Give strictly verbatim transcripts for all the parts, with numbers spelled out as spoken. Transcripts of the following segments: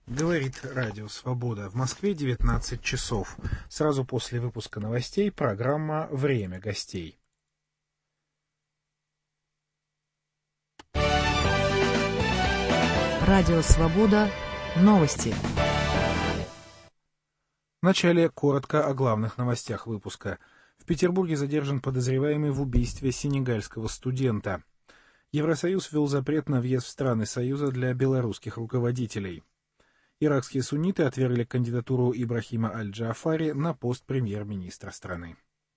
Говорит Радио Свобода. В Москве девятнадцать часов. Сразу после выпуска новостей программа «Время гостей». Радио Свобода. Новости. Вначале коротко о главных новостях выпуска. В Петербурге задержан подозреваемый в убийстве сенегальского студента. Евросоюз ввел запрет на въезд в страны Союза для белорусских руководителей. Иракские сунниты отвергли кандидатуру Ибрахима Аль-Джаафари на пост премьер-министра страны.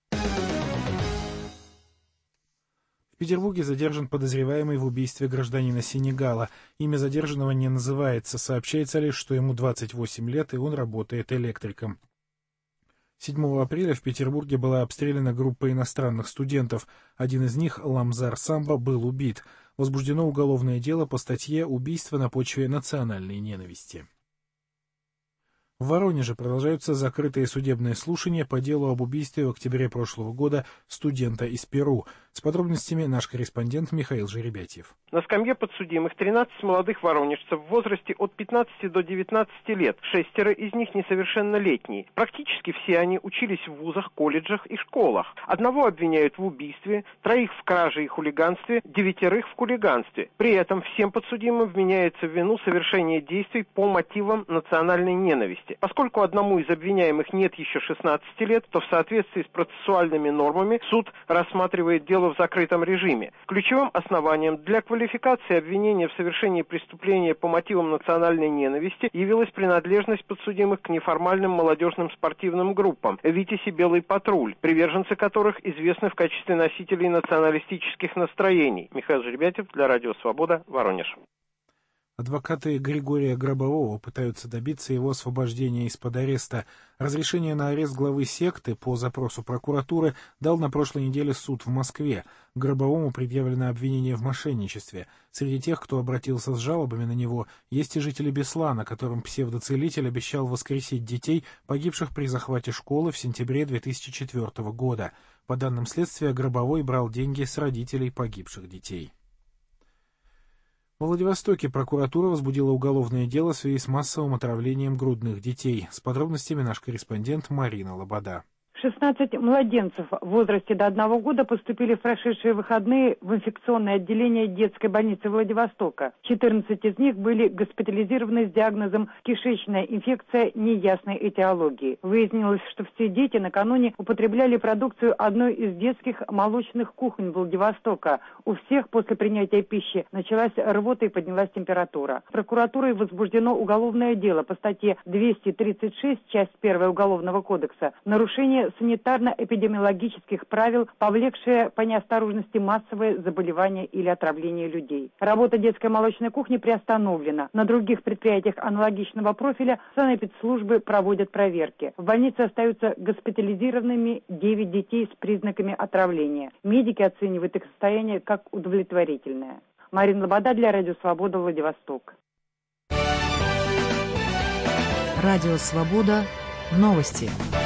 В Петербурге задержан подозреваемый в убийстве гражданина Сенегала. Имя задержанного не называется, сообщается лишь, что ему двадцать восемь лет и он работает электриком. седьмого апреля в Петербурге была обстреляна группа иностранных студентов. Один из них, Ламзар Самба, был убит. Возбуждено уголовное дело по статье «Убийство на почве национальной ненависти». В Воронеже продолжаются закрытые судебные слушания по делу об убийстве в октябре прошлого года студента из Перу. С подробностями наш корреспондент Михаил Жеребятьев. На скамье подсудимых тринадцать молодых воронежцев в возрасте от пятнадцати до девятнадцати лет. Шестеро из них несовершеннолетние. Практически все они учились в вузах, колледжах и школах. Одного обвиняют в убийстве, троих в краже и хулиганстве, девятерых в хулиганстве. При этом всем подсудимым вменяется в вину совершение действий по мотивам национальной ненависти. Поскольку одному из обвиняемых нет еще шестнадцати лет, то в соответствии с процессуальными нормами суд рассматривает дело в закрытом режиме. Ключевым основанием для квалификации обвинения в совершении преступления по мотивам национальной ненависти явилась принадлежность подсудимых к неформальным молодежным спортивным группам «Витязь» и «Белый патруль», приверженцы которых известны в качестве носителей националистических настроений. Михаил Жеребятьев для Радио Свобода, Воронеж. Адвокаты Григория Гробового пытаются добиться его освобождения из-под ареста. Разрешение на арест главы секты по запросу прокуратуры дал на прошлой неделе суд в Москве. Гробовому предъявлено обвинение в мошенничестве. Среди тех, кто обратился с жалобами на него, есть и жители Беслана, которым псевдоцелитель обещал воскресить детей, погибших при захвате школы в сентябре две тысячи четвёртого года. По данным следствия, Гробовой брал деньги с родителей погибших детей. В Владивостоке прокуратура возбудила уголовное дело в связи с массовым отравлением грудных детей. С подробностями наш корреспондент Марина Лобода. шестнадцать младенцев в возрасте до одного года поступили в прошедшие выходные в инфекционное отделение детской больницы Владивостока. четырнадцать из них были госпитализированы с диагнозом кишечная инфекция неясной этиологии. Выяснилось, что все дети накануне употребляли продукцию одной из детских молочных кухонь Владивостока. У всех после принятия пищи началась рвота и поднялась температура. Прокуратурой возбуждено уголовное дело по статье двести тридцать шесть, часть первая Уголовного кодекса «Нарушение санитарно-эпидемиологических правил, повлекшее по неосторожности массовое заболевание или отравление людей». Работа детской молочной кухни приостановлена. На других предприятиях аналогичного профиля санэпидслужбы проводят проверки. В больнице остаются госпитализированными девять детей с признаками отравления. Медики оценивают их состояние как удовлетворительное. Марина Лобода для Радио Свобода, Владивосток. Радио Свобода. Новости.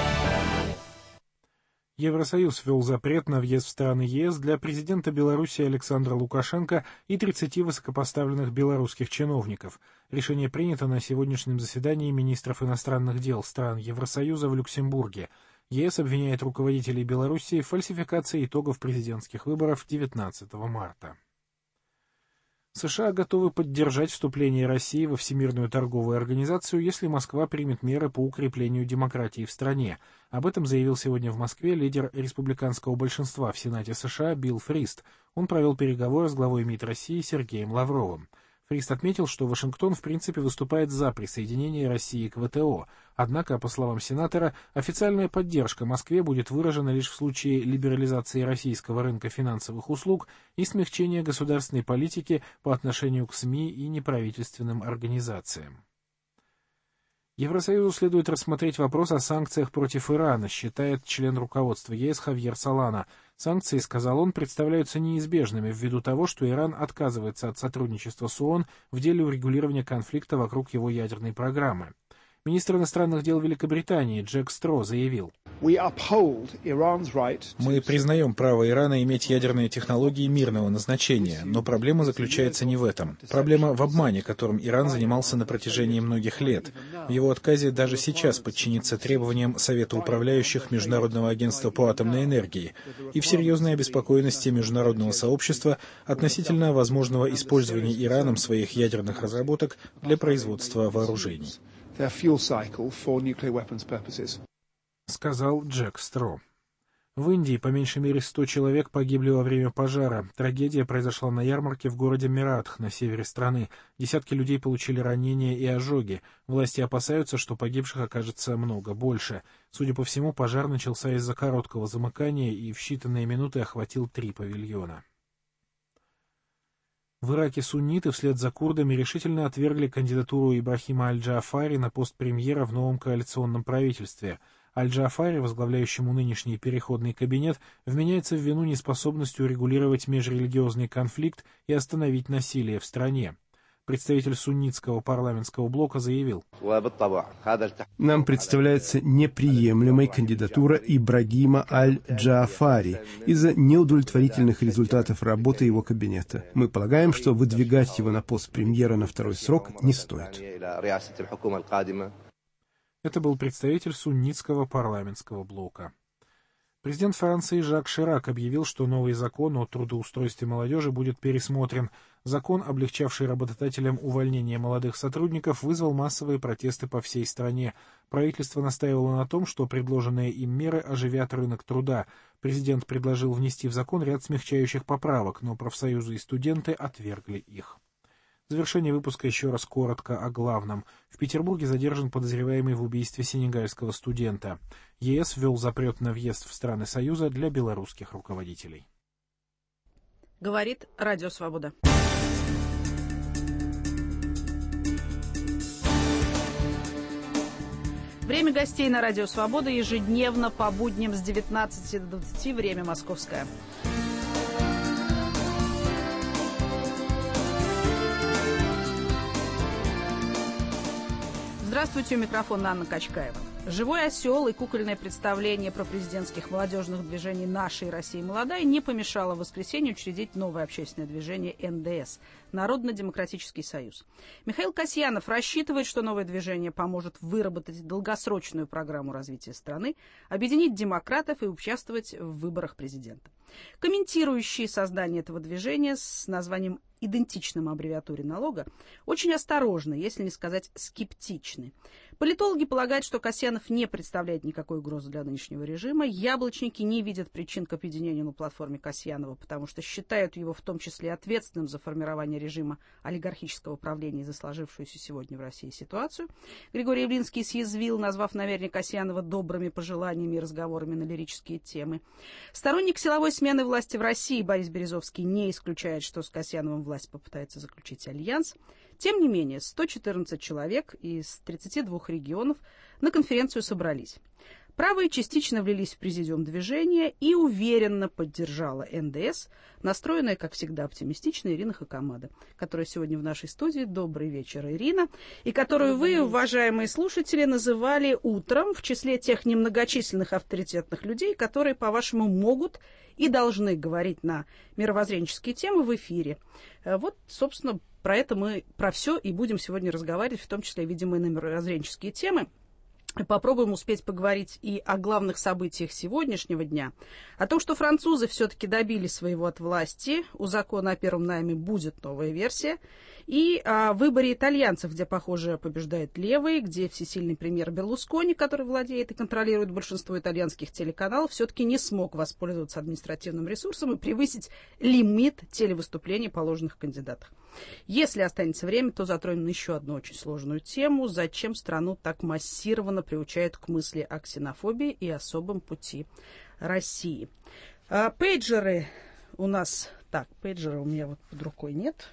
Евросоюз ввел запрет на въезд в страны ЕС для президента Беларуси Александра Лукашенко и тридцати высокопоставленных белорусских чиновников. Решение принято на сегодняшнем заседании министров иностранных дел стран Евросоюза в Люксембурге. ЕС обвиняет руководителей Белоруссии в фальсификации итогов президентских выборов девятнадцатого марта. США готовы поддержать вступление России во Всемирную торговую организацию, если Москва примет меры по укреплению демократии в стране. Об этом заявил сегодня в Москве лидер республиканского большинства в Сенате США Билл Фрист. Он провел переговоры с главой МИД России Сергеем Лавровым. Фрист отметил, что Вашингтон в принципе выступает за присоединение России к ВТО. Однако, по словам сенатора, официальная поддержка Москве будет выражена лишь в случае либерализации российского рынка финансовых услуг и смягчения государственной политики по отношению к СМИ и неправительственным организациям. Евросоюзу следует рассмотреть вопрос о санкциях против Ирана, считает член руководства ЕС Хавьер Солана. Санкции, сказал он, представляются неизбежными ввиду того, что Иран отказывается от сотрудничества с ООН в деле урегулирования конфликта вокруг его ядерной программы. Министр иностранных дел Великобритании Джек Стро заявил: Мы признаем право Ирана иметь ядерные технологии мирного назначения, но проблема заключается не в этом. Проблема в обмане, которым Иран занимался на протяжении многих лет, в его отказе даже сейчас подчиниться требованиям Совета управляющих Международного агентства по атомной энергии и в серьезной обеспокоенности международного сообщества относительно возможного использования Ираном своих ядерных разработок для производства вооружений. Сказал Джек Стро. В Индии по меньшей мере сто человек погибли во время пожара. Трагедия произошла на ярмарке в городе Мератх на севере страны. Десятки людей получили ранения и ожоги. Власти опасаются, что погибших окажется много больше. Судя по всему, пожар начался из-за короткого замыкания и в считанные минуты охватил три павильона. В Ираке сунниты вслед за курдами решительно отвергли кандидатуру Ибрахима Аль-Джаафари на пост премьера в новом коалиционном правительстве. Аль-Джаафари, возглавляющему нынешний переходный кабинет, вменяется в вину неспособностью урегулировать межрелигиозный конфликт и остановить насилие в стране. Представитель суннитского парламентского блока заявил: «Нам представляется неприемлемой кандидатура Ибрагима Аль-Джаафари из-за неудовлетворительных результатов работы его кабинета. Мы полагаем, что выдвигать его на пост премьера на второй срок не стоит». Это был представитель суннитского парламентского блока. Президент Франции Жак Ширак объявил, что новый закон о трудоустройстве молодежи будет пересмотрен. Закон, облегчавший работодателям увольнение молодых сотрудников, вызвал массовые протесты по всей стране. Правительство настаивало на том, что предложенные им меры оживят рынок труда. Президент предложил внести в закон ряд смягчающих поправок, но профсоюзы и студенты отвергли их. В завершение выпуска еще раз коротко о главном. В Петербурге задержан подозреваемый в убийстве сенегальского студента. ЕС ввел запрет на въезд в страны Союза для белорусских руководителей. Говорит Радио Свобода. Время гостей на Радио Свобода ежедневно по будням с девятнадцати до двадцати, время московское. Здравствуйте, у микрофона Анна Качкаева. «Живой осел» и кукольное представление про президентских молодежных движений «Нашей России молодая» не помешало в воскресенье учредить новое общественное движение эн дэ эс – Народно-демократический союз. Михаил Касьянов рассчитывает, что новое движение поможет выработать долгосрочную программу развития страны, объединить демократов и участвовать в выборах президента. Комментирующие создание этого движения с названием идентичным аббревиатуре налога очень осторожны, если не сказать скептичны. Политологи полагают, что Касьянов не представляет никакой угрозы для нынешнего режима. Яблочники не видят причин к объединению на платформе Касьянова, потому что считают его в том числе ответственным за формирование режима олигархического правления и за сложившуюся сегодня в России ситуацию. Григорий Явлинский съязвил, назвав намерение Касьянова добрыми пожеланиями и разговорами на лирические темы. Сторонник силовой смены власти в России Борис Березовский не исключает, что с Касьяновым власть попытается заключить альянс. Тем не менее, сто четырнадцать человек из тридцати двух регионов на конференцию собрались. Правые частично влились в президиум движения и уверенно поддержала эн дэ эс, настроенная, как всегда, оптимистично Ирина Хакамада, которая сегодня в нашей студии. Добрый вечер, Ирина. И которую вы, уважаемые слушатели, называли утром в числе тех немногочисленных авторитетных людей, которые, по-вашему, могут и должны говорить на мировоззренческие темы в эфире. Вот, собственно, про это мы, про все и будем сегодня разговаривать, в том числе, видимо, и на мировоззренческие темы. Попробуем успеть поговорить и о главных событиях сегодняшнего дня. О том, что французы все-таки добились своего от власти. У закона о первом найме будет новая версия. И о выборе итальянцев, где, похоже, побеждает левый, где всесильный премьер Берлускони, который владеет и контролирует большинство итальянских телеканалов, все-таки не смог воспользоваться административным ресурсом и превысить лимит телевыступлений положенных кандидатах. Если останется время, то затронем еще одну очень сложную тему. Зачем страну так массированно приучают к мысли о ксенофобии и особом пути России? А, пейджеры у нас... Так, пейджера у меня вот под рукой нет.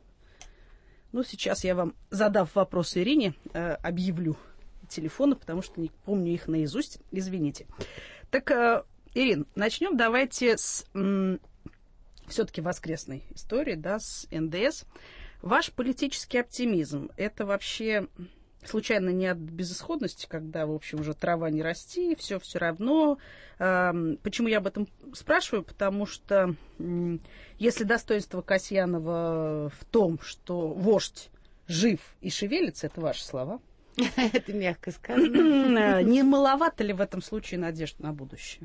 Ну, сейчас я вам, задав вопрос Ирине, э, объявлю телефоны, потому что не помню их наизусть. Извините. Так, э, Ирин, начнем давайте с... М- все-таки воскресной истории, да, с эн дэ эс. Ваш политический оптимизм – это вообще случайно не от безысходности, когда, в общем, уже трава не расти, все все равно. Почему я об этом спрашиваю? Потому что если достоинство Касьянова в том, что вождь жив и шевелится, это ваши слова. Это мягко сказано. Не маловато ли в этом случае надежд на будущее?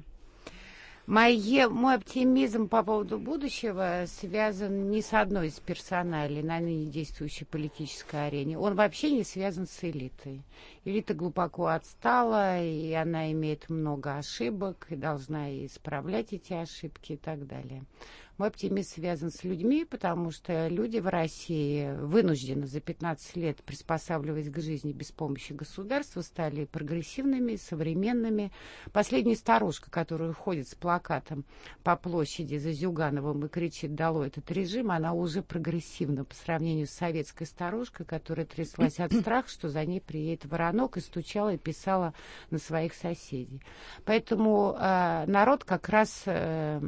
Мой, мой оптимизм по поводу будущего связан не с одной из персоналей на ныне действующей политической арене. Он вообще не связан с элитой. Элита глубоко отстала, и она имеет много ошибок, и должна исправлять эти ошибки и так далее. Мой оптимизм связан с людьми, потому что люди в России вынуждены за пятнадцать лет, приспосабливаясь к жизни без помощи государства, стали прогрессивными, современными. Последняя старушка, которая ходит с плакатом по площади за Зюгановым и кричит «Долой этот режим», она уже прогрессивна по сравнению с советской старушкой, которая тряслась от страха, что за ней приедет воронок, и стучала и писала на своих соседей. Поэтому э, народ как раз... Э,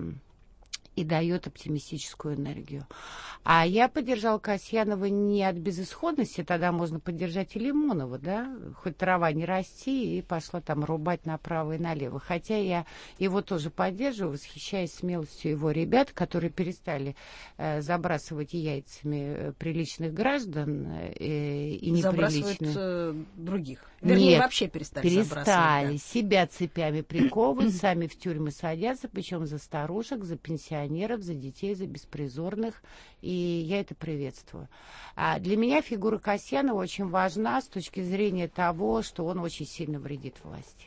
и дает оптимистическую энергию. А я поддержала Касьянова не от безысходности, тогда можно поддержать и Лимонова, да, хоть трава не расти, и пошла там рубать направо и налево. Хотя я его тоже поддерживаю, восхищаясь смелостью его ребят, которые перестали э, забрасывать яйцами приличных граждан э, и неприличных. Забрасывают э, других. Вернее, Нет, вообще перестали, перестали. забрасывать. Да. Себя цепями приковывают, сами в тюрьмы садятся, причем за старушек, за пенсионеров, за детей, за беспризорных. И я это приветствую. А для меня фигура Касьянова очень важна с точки зрения того, что он очень сильно вредит власти.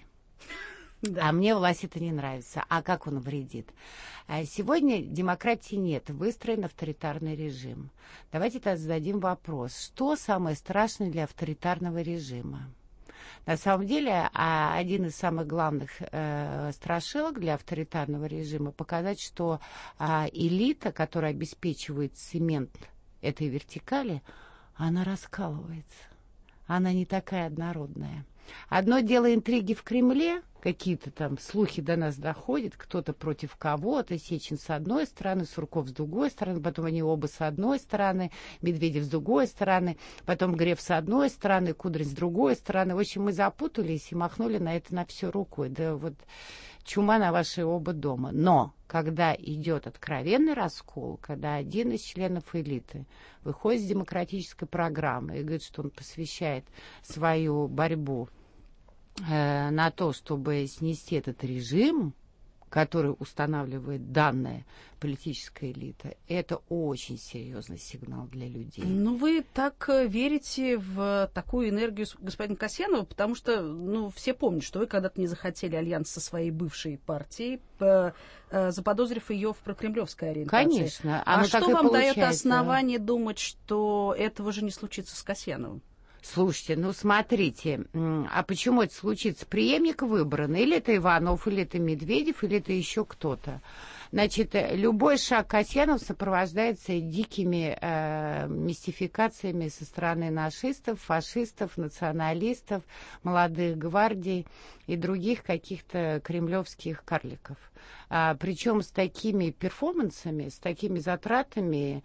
Да. А мне власть это не нравится. А как он вредит? Сегодня демократии нет, выстроен авторитарный режим. Давайте тогда зададим вопрос. Что самое страшное для авторитарного режима? На самом деле, один из самых главных э, страшилок для авторитарного режима показать, что э, элита, которая обеспечивает цемент этой вертикали, она раскалывается. Она не такая однородная. Одно дело интриги в Кремле, какие-то там слухи до нас доходят, кто-то против кого-то, Сечин с одной стороны, Сурков с другой стороны, потом они оба с одной стороны, Медведев с другой стороны, потом Греф с одной стороны, Кудрин с другой стороны. В общем, мы запутались и махнули на это на все рукой. Да вот чума на ваши оба дома. Но когда идет откровенный раскол, когда один из членов элиты выходит с демократической программы и говорит, что он посвящает свою борьбу э, на то, чтобы снести этот режим, который устанавливает данная политическая элита, это очень серьезный сигнал для людей. Ну, вы так верите в такую энергию господина Касьянова, потому что, ну, все помнят, что вы когда-то не захотели альянс со своей бывшей партией, заподозрив ее в прокремлевской ориентации. Конечно. А что вам дает основание думать, что этого же не случится с Касьяновым? Слушайте, ну смотрите, а почему это случится? Преемник выбран, или это Иванов, или это Медведев, или это еще кто-то. Значит, любой шаг Касьянова сопровождается дикими э, мистификациями со стороны нашистов, фашистов, националистов, молодых гвардий и других каких-то кремлевских карликов. А, причем с такими перформансами, с такими затратами,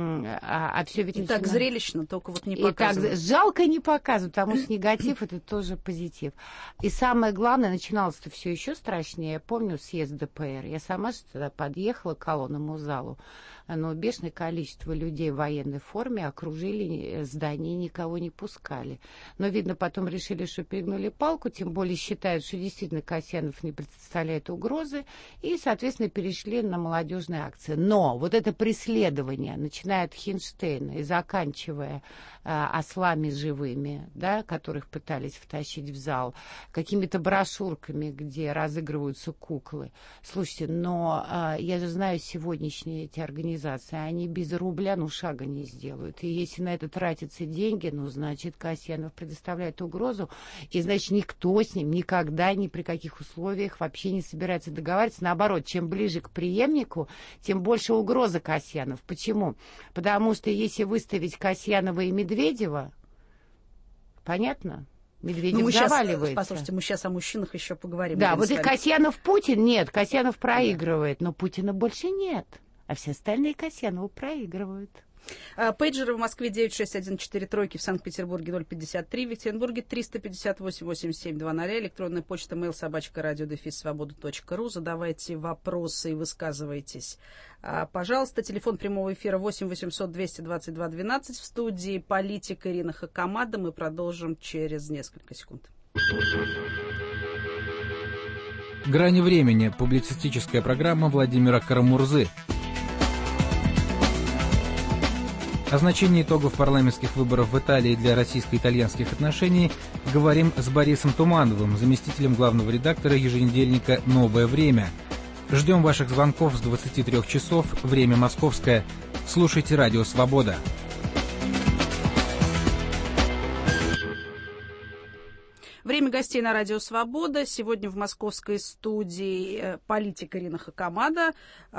а, а все ведь... И так зрелищно, только вот не показывают. И так жалко не показывают, потому что негатив — это тоже позитив. И самое главное, начиналось-то все еще страшнее. Я помню съезд ДПР. Я сама тогда подъехала к колонному залу. Но бешеное количество людей в военной форме окружили здание и никого не пускали. Но, видно, потом решили, что перегнули палку, тем более считают, что действительно Касьянов не представляет угрозы, и, соответственно, перешли на молодежные акции. Но вот это преследование, начиная от Хинштейна и заканчивая э, ослами живыми, да, которых пытались втащить в зал, какими-то брошюрками, где разыгрываются куклы. Слушайте, но э, я же знаю сегодняшние эти организации, они без рубля, ну, шага не сделают. И если на это тратятся деньги, ну, значит, Касьянов предоставляет угрозу, и, значит, никто с ним никогда, ни при каких условиях вообще не собирается договариваться. Наоборот, чем ближе к преемнику, тем больше угроза Касьянов. Почему? Потому что если выставить Касьянова и Медведева, понятно? Медведев ну, мы заваливается. Сейчас, послушайте, мы сейчас о мужчинах еще поговорим. Да, вот и Касьянов Путин нет, Касьянов проигрывает, но Путина больше нет. А все остальные Касьянову проигрывают. Пейджеры в Москве девять шесть один четыре тройки, в Санкт-Петербурге ноль пятьдесят три, в Екатеринбурге триста пятьдесят восемь восемьдесят семь двадцать, электронная почта mail собачка радио дефис свобода точка ру. Задавайте вопросы и высказывайтесь. Пожалуйста, телефон прямого эфира восемь восемьсот двести двадцать два двенадцать. В студии политик Ирина Хакамада. Мы продолжим через несколько секунд. «Грани времени» – публицистическая программа Владимира Карамурзы. О значении итогов парламентских выборов в Италии для российско-итальянских отношений говорим с Борисом Тумановым, заместителем главного редактора еженедельника «Новое время». Ждем ваших звонков с двадцати трёх часов, время московское. Слушайте «Радио Свобода». Время гостей на Радио Свобода. Сегодня в московской студии политик Ирина Хакамада,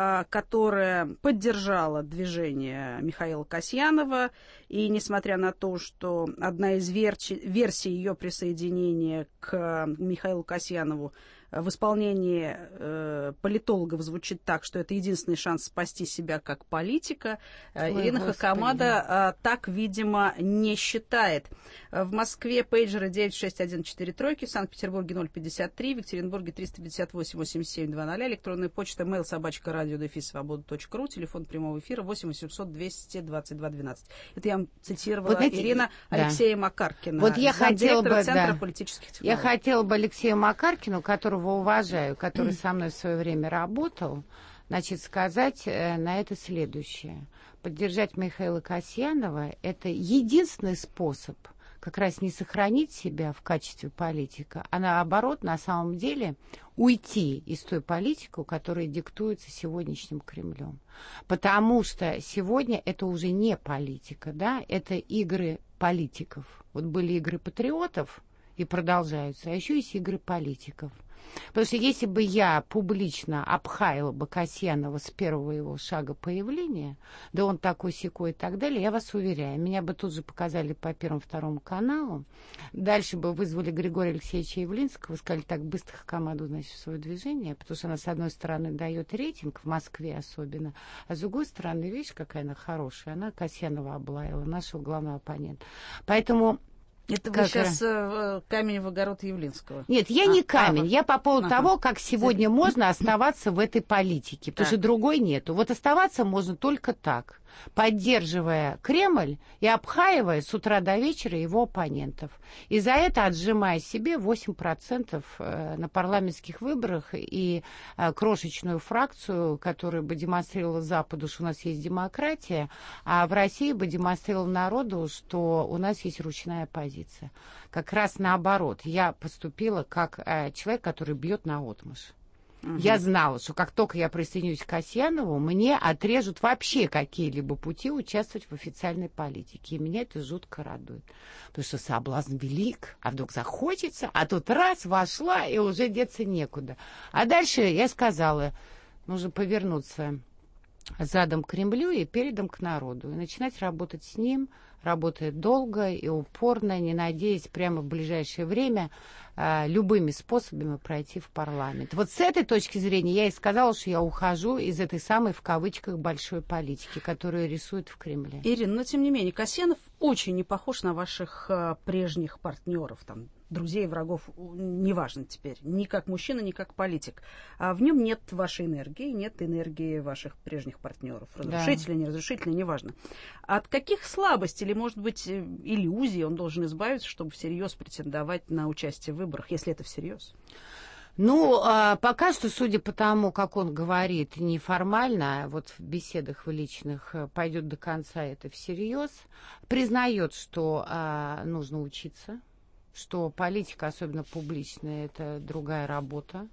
которая поддержала движение Михаила Касьянова. И несмотря на то, что одна из версий, версий ее присоединения к Михаилу Касьянову в исполнении э, политологов звучит так, что это единственный шанс спасти себя как политика, Ой, Ирина Господи. Хакамада э, так, видимо, не считает. В Москве пейджеры девять шесть один четыре тройки, в Санкт-Петербурге ноль пятьдесят три, в Екатеринбурге триста пятьдесят восемь восемьдесят семь двадцать, электронная почта mail собачка радио дефис свобода точка ру, телефон прямого эфира восемь восемьсот двести двадцать два двенадцать. Это я цитировала вот эти, Ирина да. Алексея Макаркина, вот я хотела бы, Центра да. политических технологий. Я хотела бы Алексею Макаркину, которого уважаю, который со мной в свое время работал, значит, сказать на это следующее. Поддержать Михаила Касьянова – это единственный способ как раз не сохранить себя в качестве политика, а наоборот, на самом деле, уйти из той политики, которая диктуется сегодняшним Кремлем. Потому что сегодня это уже не политика, да, это игры политиков. Вот были игры патриотов и продолжаются, а еще есть игры политиков. Потому что если бы я публично обхаяла бы Касьянова с первого его шага появления, да он такой-сякой и так далее, я вас уверяю, меня бы тут же показали по Первому-Второму каналу, дальше бы вызвали Григория Алексеевича Явлинского, сказали, так, быстро команду, значит, в свое движение, потому что она, с одной стороны, дает рейтинг, в Москве особенно, а с другой стороны, видишь, какая она хорошая, она Касьянова облаяла, нашего главного оппонента. Поэтому... Это как... вы сейчас э, камень в огород Явлинского. Нет, я а, не камень. А, я по поводу ага. того, как сегодня можно оставаться в этой политике. Потому так. что другой нету. Вот оставаться можно только так. Поддерживая Кремль и обхаивая с утра до вечера его оппонентов. И за это отжимая себе восемь процентов на парламентских выборах и крошечную фракцию, которая бы демонстрировала Западу, что у нас есть демократия, а в России бы демонстрировала народу, что у нас есть ручная оппозиция. Как раз наоборот. Я поступила как человек, который бьет наотмашь. Угу. Я знала, что как только я присоединюсь к Касьянову, мне отрежут вообще какие-либо пути участвовать в официальной политике. И меня это жутко радует. Потому что соблазн велик, а вдруг захочется, а тут раз вошла, и уже деться некуда. А дальше я сказала, нужно повернуться задом к Кремлю и передом к народу. И начинать работать с ним, работая долго и упорно, не надеясь прямо в ближайшее время а, любыми способами пройти в парламент. Вот с этой точки зрения я и сказала, что я ухожу из этой самой, в кавычках, большой политики, которую рисуют в Кремле. Ирина, но тем не менее, Касьянов очень не похож на ваших а, прежних партнеров, там, друзей, врагов, неважно теперь, ни как мужчина, ни как политик. А в нем нет вашей энергии, нет энергии ваших прежних партнеров. Разрушительной, да. неразрушительной, неважно. От каких слабостей или, может быть, иллюзий он должен избавиться, чтобы всерьез претендовать на участие в выборах, если это всерьез? Ну, пока что, судя по тому, как он говорит неформально, вот в беседах в личных, пойдет до конца это всерьез, признает, что нужно учиться, что политика, особенно публичная, это другая работа.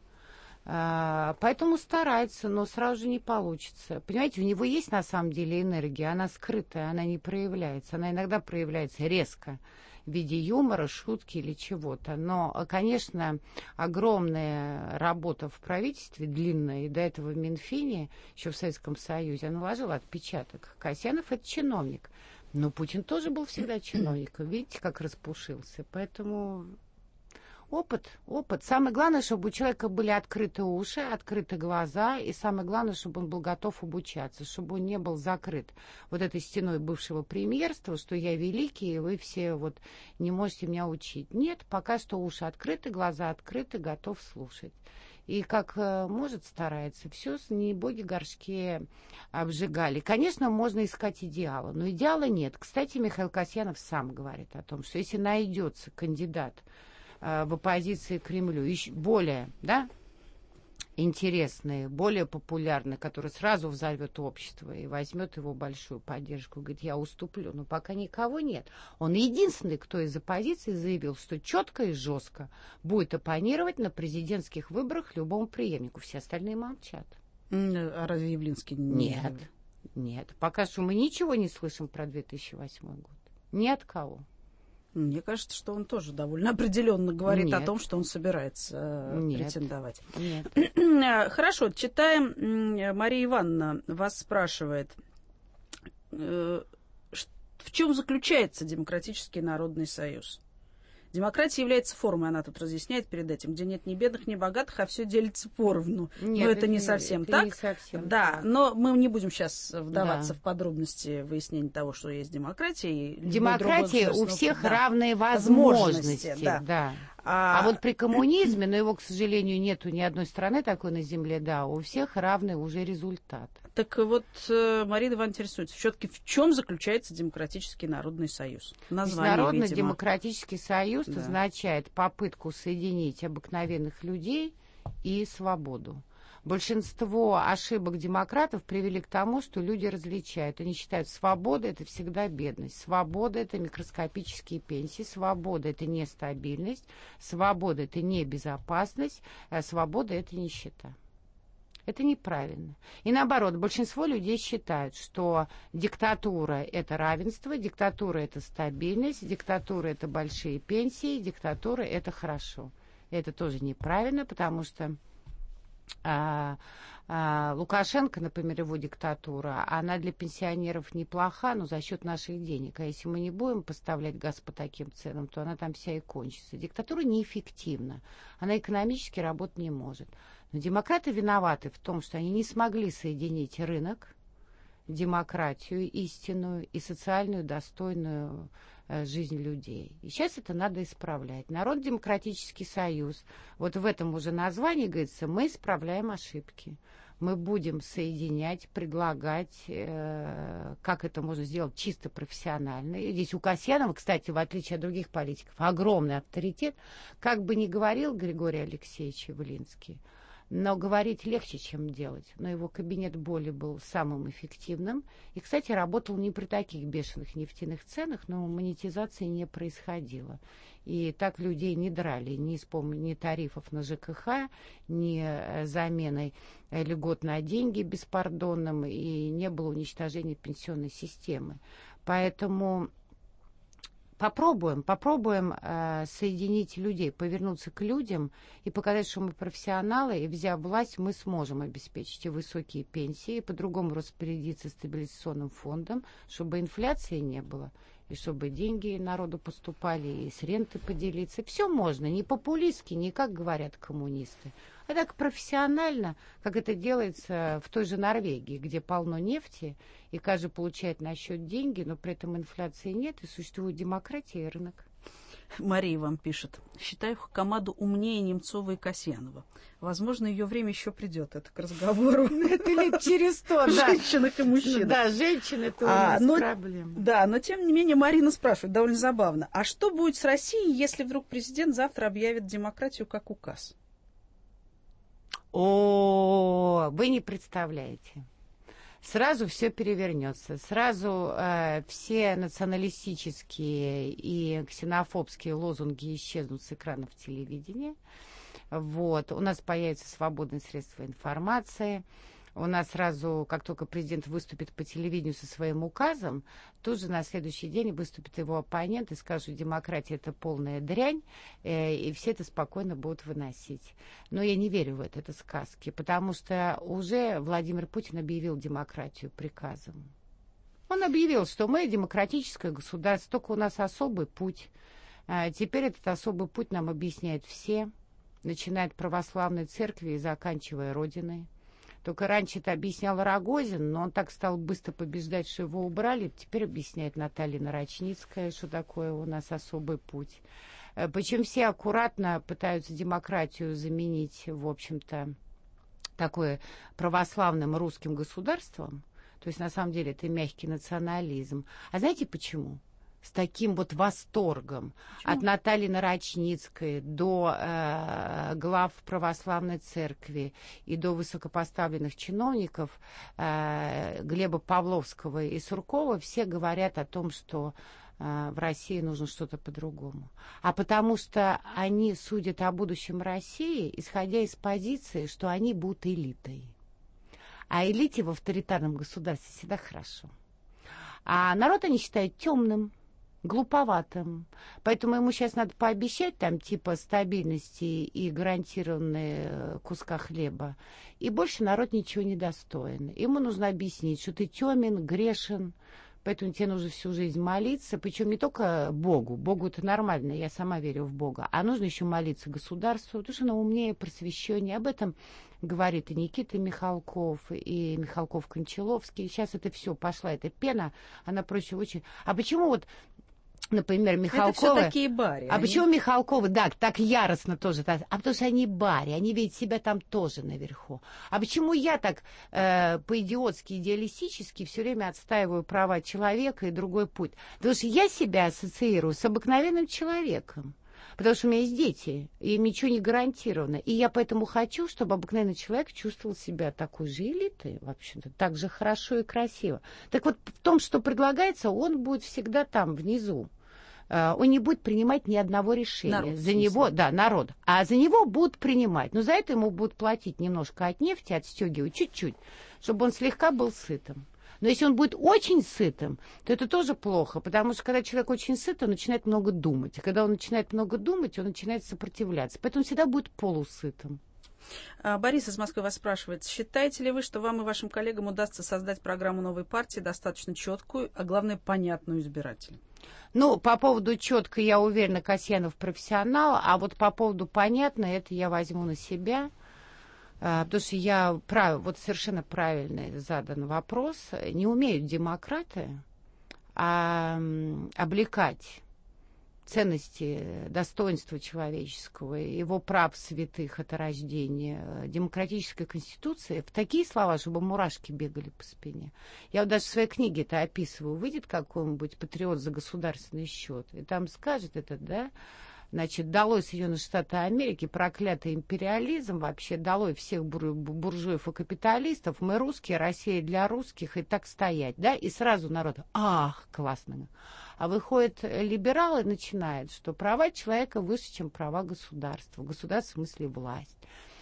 Поэтому старается, но сразу же не получится. Понимаете, у него есть на самом деле энергия, она скрытая, она не проявляется. Она иногда проявляется резко в виде юмора, шутки или чего-то. Но, конечно, огромная работа в правительстве, длинная, и до этого в Минфине, еще в Советском Союзе, она наложила отпечаток. Касьянов – это чиновник. Но Путин тоже был всегда чиновником. Видите, как распушился. Поэтому Опыт, опыт. Самое главное, чтобы у человека были открыты уши, открыты глаза, и самое главное, чтобы он был готов обучаться, чтобы он не был закрыт вот этой стеной бывшего премьерства, что я великий, и вы все вот не можете меня учить. Нет, пока что уши открыты, глаза открыты, готов слушать. И как э, может старается, все, не боги горшки обжигали. Конечно, можно искать идеала, но идеала нет. Кстати, Михаил Касьянов сам говорит о том, что если найдется кандидат э, в оппозиции к Кремлю, еще более, да, интересный, более популярный, который сразу взорвет общество и возьмет его большую поддержку, говорит, я уступлю, но пока никого нет. Он единственный, кто из оппозиции заявил, что четко и жестко будет оппонировать на президентских выборах любому преемнику. Все остальные молчат. А разве Явлинский не... Нет, нет. Пока что мы ничего не слышим про две тысячи восьмой год. Ни от кого. Мне кажется, что он тоже довольно определенно говорит Нет. о том, что он собирается Нет. претендовать. Нет. Хорошо, читаем. Мария Ивановна вас спрашивает, в чем заключается Демократический народный союз? Демократия является формой, она тут разъясняет перед этим, где нет ни бедных, ни богатых, а все делится поровну. Нет, но это, это не не совсем это так. Не совсем да, так. но мы не будем сейчас вдаваться Да. в подробности выяснения того, что есть демократия. И демократия у всех да. равные возможности. возможности да. Да. А... а вот при коммунизме, но его, к сожалению, нету ни одной страны такой на земле, да, у всех равный уже результат. Так вот, Марина Ивановна интересуется, все-таки в чем заключается Демократический народный союз? Название, Международно-демократический союз да. означает попытку соединить обыкновенных людей и свободу. Большинство ошибок демократов привели к тому, что люди различают. Они считают, свобода – это всегда бедность, свобода – это микроскопические пенсии, свобода – это нестабильность, свобода – это небезопасность, а свобода – это нищета. Это неправильно. И наоборот, большинство людей считают, что диктатура – это равенство, диктатура – это стабильность, диктатура – это большие пенсии, диктатура – это хорошо. Это тоже неправильно, потому что а, а, Лукашенко, например, его диктатура, она для пенсионеров неплоха, но за счет наших денег. А если мы не будем поставлять газ по таким ценам, то она там вся и кончится. Диктатура неэффективна, она экономически работать не может. Но демократы виноваты в том, что они не смогли соединить рынок, демократию истинную и социальную достойную э, жизнь людей. И сейчас это надо исправлять. Народно-демократический союз, вот в этом уже названии говорится, мы исправляем ошибки. Мы будем соединять, предлагать, э, как это можно сделать чисто профессионально. И здесь у Касьянова, кстати, в отличие от других политиков, огромный авторитет. Как бы ни говорил Григорий Алексеевич Явлинский, но говорить легче, чем делать. Но его кабинет более был самым эффективным. И, кстати, работал не при таких бешеных нефтяных ценах, но монетизации не происходило. И так людей не драли ни с помощью ни тарифов на ЖКХ, ни заменой льгот на деньги беспардонным, и не было уничтожения пенсионной системы. Поэтому Попробуем, попробуем э, соединить людей, повернуться к людям и показать, что мы профессионалы, и, взяв власть, мы сможем обеспечить и высокие пенсии, и по-другому распорядиться стабилизационным фондом, чтобы инфляции не было, и чтобы деньги народу поступали, и с ренты поделиться. Все можно, не популистски, не как говорят коммунисты, а так профессионально, как это делается в той же Норвегии, где полно нефти, и каждый получает на счет деньги, но при этом инфляции нет, и существует демократия и рынок. Мария вам пишет. Считаю команду умнее Немцова и Касьянова. Возможно, ее время еще придет. Это к разговору. Это лет через сто, да. Женщинах и мужчинах. Да, женщины это у нас проблема. Да, но тем не менее Марина спрашивает, довольно забавно. А что будет с Россией, если вдруг президент завтра объявит демократию как указ? О, вы не представляете. Сразу все перевернется. Сразу э, все националистические и ксенофобские лозунги исчезнут с экранов телевидения. Вот. У нас появятся свободные средства информации. У нас сразу, как только президент выступит по телевидению со своим указом, тут же на следующий день выступит его оппонент и скажет, что демократия – это полная дрянь, э, и все это спокойно будут выносить. Но я не верю в это, это сказки, потому что уже Владимир Путин объявил демократию приказом. Он объявил, что мы демократическое государство, только у нас особый путь. А теперь этот особый путь нам объясняют все, начиная от православной церкви и заканчивая Родиной. Только раньше это объяснял Рогозин, но он так стал быстро побеждать, что его убрали. Теперь объясняет Наталья Нарочницкая, что такое у нас особый путь. Причем все аккуратно пытаются демократию заменить, в общем-то, такое православным русским государством. То есть, на самом деле, это мягкий национализм. А знаете почему? С таким вот восторгом. Почему? От Натальи Нарочницкой до э, глав православной церкви и до высокопоставленных чиновников э, Глеба Павловского и Суркова все говорят о том, что э, в России нужно что-то по-другому. А потому что они судят о будущем России, исходя из позиции, что они будут элитой. А элите в авторитарном государстве всегда хорошо. А народ они считают темным, глуповатым. Поэтому ему сейчас надо пообещать там типа стабильности и гарантированные куска хлеба. И больше народ ничего не достоин. Ему нужно объяснить, что ты темен, грешен, поэтому тебе нужно всю жизнь молиться. Причем не только Богу. Богу это нормально, я сама верю в Бога. А нужно еще молиться государству, потому что оно умнее, просвещение. Об этом говорит и Никита Михалков, и Михалков-Кончаловский. Сейчас это все пошла, эта пена, она проще очень... А почему вот, например, Михалковы... Это все такие бари. А они... почему Михалковы, да, так яростно тоже? А потому что они бари, они видят себя там тоже наверху. А почему я так э, по-идиотски, идеалистически все время отстаиваю права человека и другой путь? Потому что я себя ассоциирую с обыкновенным человеком. Потому что у меня есть дети, и им ничего не гарантировано. И я поэтому хочу, чтобы обыкновенный человек чувствовал себя такой же элитой, вообще-то, так же хорошо и красиво. Так вот, в том, что предлагается, он будет всегда там, внизу. Он не будет принимать ни одного решения. Народ, за него, да, народ. А за него будут принимать. Но за это ему будут платить немножко от нефти, отстегивать чуть-чуть, чтобы он слегка был сытым. Но если он будет очень сытым, то это тоже плохо, потому что когда человек очень сыт, он начинает много думать. А когда он начинает много думать, он начинает сопротивляться. Поэтому он всегда будет полусытым. Борис из Москвы вас спрашивает, считаете ли вы, что вам и вашим коллегам удастся создать программу новой партии достаточно четкую, а главное, понятную избирателям? Ну, по поводу четко, я уверена, Касьянов профессионал, а вот по поводу понятно, это я возьму на себя. Потому что я, прав, вот совершенно правильно задан вопрос, не умеют демократы а, облекать ценности достоинства человеческого, его прав святых от рождения, демократической конституции в такие слова, чтобы мурашки бегали по спине. Я вот даже в своей книге это описываю. Выйдет какой-нибудь патриот за государственный счет, и там скажет это, да, значит, долой Соединенные Штаты Америки, проклятый империализм, вообще долой всех бур- буржуев и капиталистов, мы русские, Россия для русских, и так стоять, да, и сразу народ, ах, классно. А выходит либерал и начинает, что права человека выше, чем права государства, государство в смысле власть,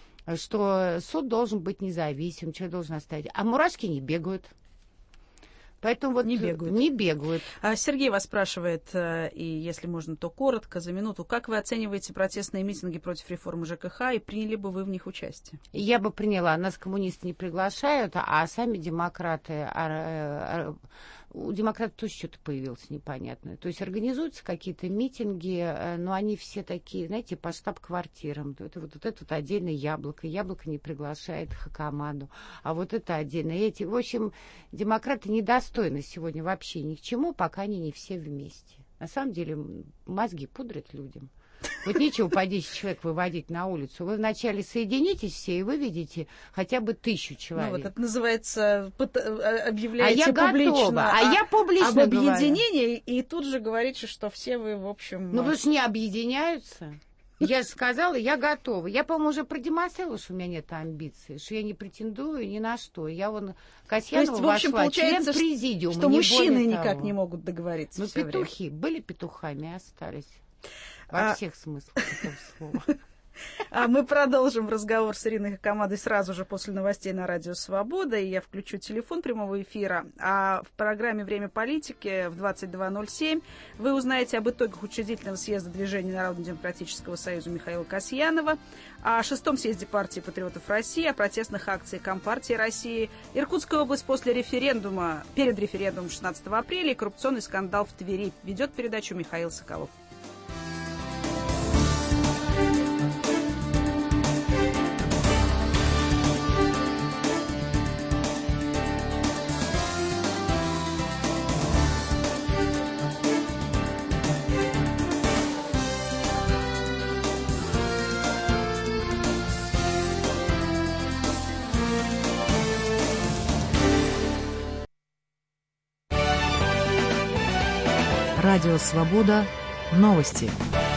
что суд должен быть независим, человек должен оставить, а мурашки не бегают. Поэтому вот не бегают. Не бегают. Сергей вас спрашивает, и если можно, то коротко, за минуту. Как вы оцениваете протестные митинги против реформы ЖКХ, и приняли бы вы в них участие? Я бы приняла. Нас коммунисты не приглашают, а сами демократы... А, а, у демократов тоже что-то появилось непонятное. То есть организуются какие-то митинги, но они все такие, знаете, по штаб-квартирам. Это вот, вот это вот отдельное яблоко. Яблоко не приглашает Хакамаду. А вот это отдельно. Эти, в общем, демократы недостойны сегодня вообще ни к чему, пока они не все вместе. На самом деле мозги пудрят людям. Вот нечего по десять человек выводить на улицу. Вы вначале соединитесь все, и выведите хотя бы тысячу человек. Ну, вот это называется, объявляете а я публично, готова, а, а я публично об объединении, и тут же говорите, что все вы, в общем... Ну, потому что не объединяются. Я же сказала, я готова. Я, по-моему, уже продемонстрировала, что у меня нет амбиций, что я не претендую ни на что. Я вон Касьянова вошла, член президиума. Что мужчины никак не могут договориться. Ну, петухи. Были петухами, остались. Во а... всех смыслах этого слова. А мы продолжим разговор с Ириной Хакамадой сразу же после новостей на Радио Свобода. И я включу телефон прямого эфира. А в программе «Время политики» в двадцать два ноль семь вы узнаете об итогах учредительного съезда Движения Народно-демократического союза Михаила Касьянова, о шестом съезде партии патриотов России, о протестных акциях Компартии России, Иркутская область после референдума, перед референдумом шестнадцатого апреля и коррупционный скандал в Твери. Ведет передачу Михаил Соколов. Радио «Свобода». Новости.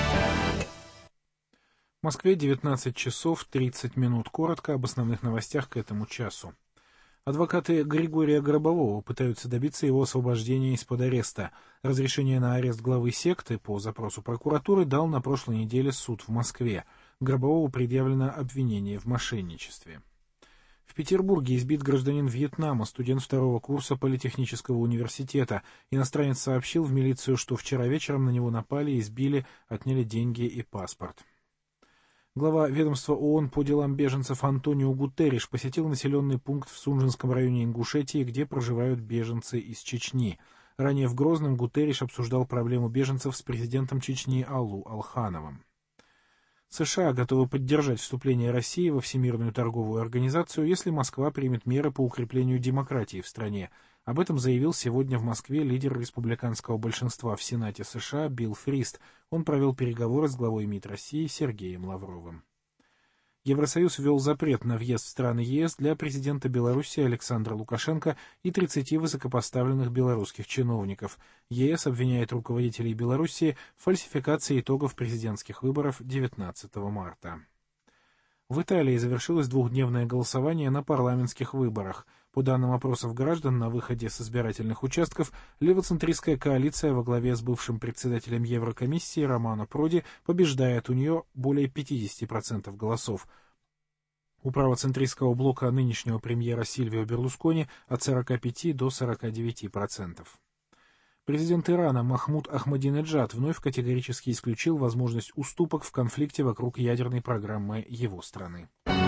В Москве девятнадцать часов тридцать минут. Коротко об основных новостях к этому часу. Адвокаты Григория Гробового пытаются добиться его освобождения из-под ареста. Разрешение на арест главы секты по запросу прокуратуры дал на прошлой неделе суд в Москве. Гробовому предъявлено обвинение в мошенничестве. В Петербурге избит гражданин Вьетнама, студент второго курса Политехнического университета. Иностранец сообщил в милицию, что вчера вечером на него напали, избили, отняли деньги и паспорт. Глава ведомства ООН по делам беженцев Антонио Гутерриш посетил населенный пункт в Сунжинском районе Ингушетии, где проживают беженцы из Чечни. Ранее в Грозном Гутерриш обсуждал проблему беженцев с президентом Чечни Аллу Алхановым. США готовы поддержать вступление России во Всемирную торговую организацию, если Москва примет меры по укреплению демократии в стране. Об этом заявил сегодня в Москве лидер республиканского большинства в Сенате США Билл Фрист. Он провел переговоры с главой МИД России Сергеем Лавровым. Евросоюз ввел запрет на въезд в страны ЕС для президента Беларуси Александра Лукашенко и тридцати высокопоставленных белорусских чиновников. ЕС обвиняет руководителей Белоруссии в фальсификации итогов президентских выборов девятнадцатого марта. В Италии завершилось двухдневное голосование на парламентских выборах. По данным опросов граждан, на выходе с избирательных участков левоцентристская коалиция во главе с бывшим председателем Еврокомиссии Романо Проди побеждает, у нее более пятьдесят процентов голосов. У правоцентристского блока нынешнего премьера Сильвио Берлускони от сорока пяти до сорока девяти процентов. Президент Ирана Махмуд Ахмадинеджад вновь категорически исключил возможность уступок в конфликте вокруг ядерной программы его страны.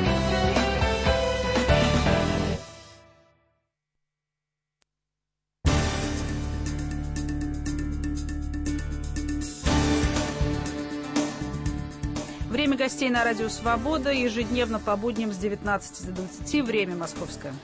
Время гостей на радио «Свобода» ежедневно по будням с девятнадцати до двадцати, время московское.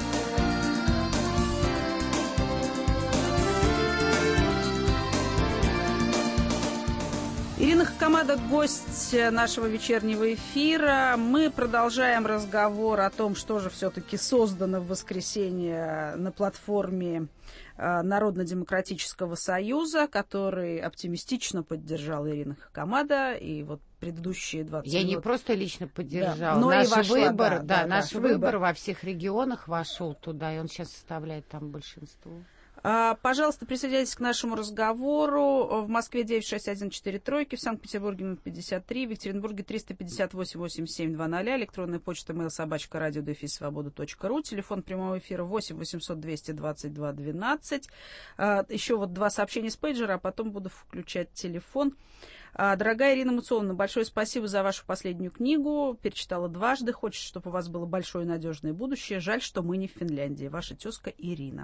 Ирина Хакамада, гость нашего вечернего эфира. Мы продолжаем разговор о том, что же все-таки создано в воскресенье на платформе Народно-демократического союза, который оптимистично поддержал Ирина Хакамада, и вот предыдущие двадцать Я минут... не просто лично поддержала, да, но наш и вошла, выбор, да, да, да, наш да, выбор, выбор во всех регионах вошел туда, и он сейчас составляет там большинство. Пожалуйста, присоединяйтесь к нашему разговору. В Москве девять шесть один четыре тройки, в Санкт-Петербурге пятьдесят три, в Екатеринбурге триста пятьдесят восемь восемьдесят семь двадцать, электронная почта mail собачка радио дефис свобода точка ру, телефон прямого эфира восемь восемьсот двести двадцать два двенадцать. Еще вот два сообщения с пейджера, а потом буду включать телефон. Дорогая Ирина Муцоловна, большое спасибо за вашу последнюю книгу. Перечитала дважды. Хочется, чтобы у вас было большое и надежное будущее. Жаль, что мы не в Финляндии. Ваша тезка Ирина.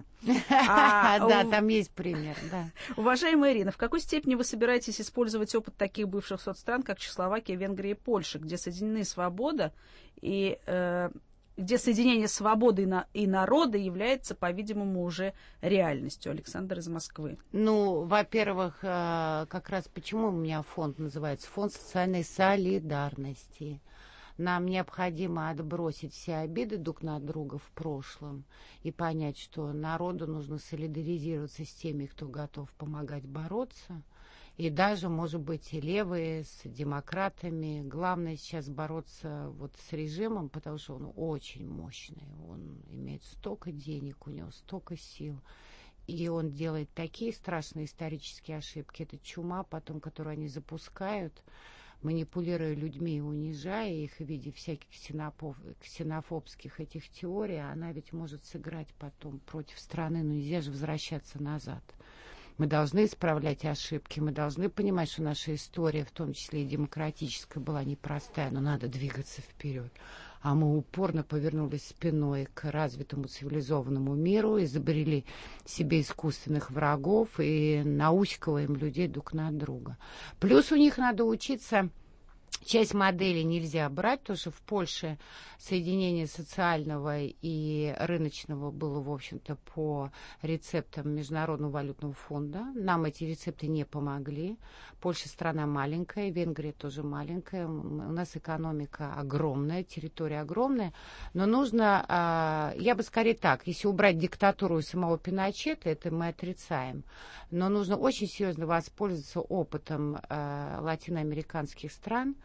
Да, там есть пример. Уважаемая Ирина, в какой степени вы собираетесь использовать опыт таких бывших соцстран, как Чехословакия, Венгрия и Польша, где соединены свобода и... где соединение свободы и народа является, по-видимому, уже реальностью? Александр из Москвы. Ну, во-первых, как раз почему у меня фонд называется «Фонд социальной солидарности». Нам необходимо отбросить все обиды друг на друга в прошлом и понять, что народу нужно солидаризироваться с теми, кто готов помогать бороться. И даже, может быть, и левые с демократами. Главное сейчас бороться вот с режимом, потому что он очень мощный. Он имеет столько денег, у него столько сил. И он делает такие страшные исторические ошибки. Это чума, потом, которую они запускают, манипулируя людьми и унижая их в виде всяких ксенофоб, ксенофобских этих теорий, она ведь может сыграть потом против страны, но нельзя же возвращаться назад. Мы должны исправлять ошибки, мы должны понимать, что наша история, в том числе и демократическая, была непростая, но надо двигаться вперед. А мы упорно повернулись спиной к развитому цивилизованному миру, изобрели себе искусственных врагов и наускиваем людей друг на друга. Плюс у них надо учиться Часть моделей нельзя брать, потому что в Польше соединение социального и рыночного было, в общем-то, по рецептам Международного валютного фонда. Нам эти рецепты не помогли. Польша страна маленькая, Венгрия тоже маленькая. У нас экономика огромная, территория огромная. Но нужно, я бы скорее так, если убрать диктатуру и самого Пиночета, это мы отрицаем. Но нужно очень серьезно воспользоваться опытом латиноамериканских стран,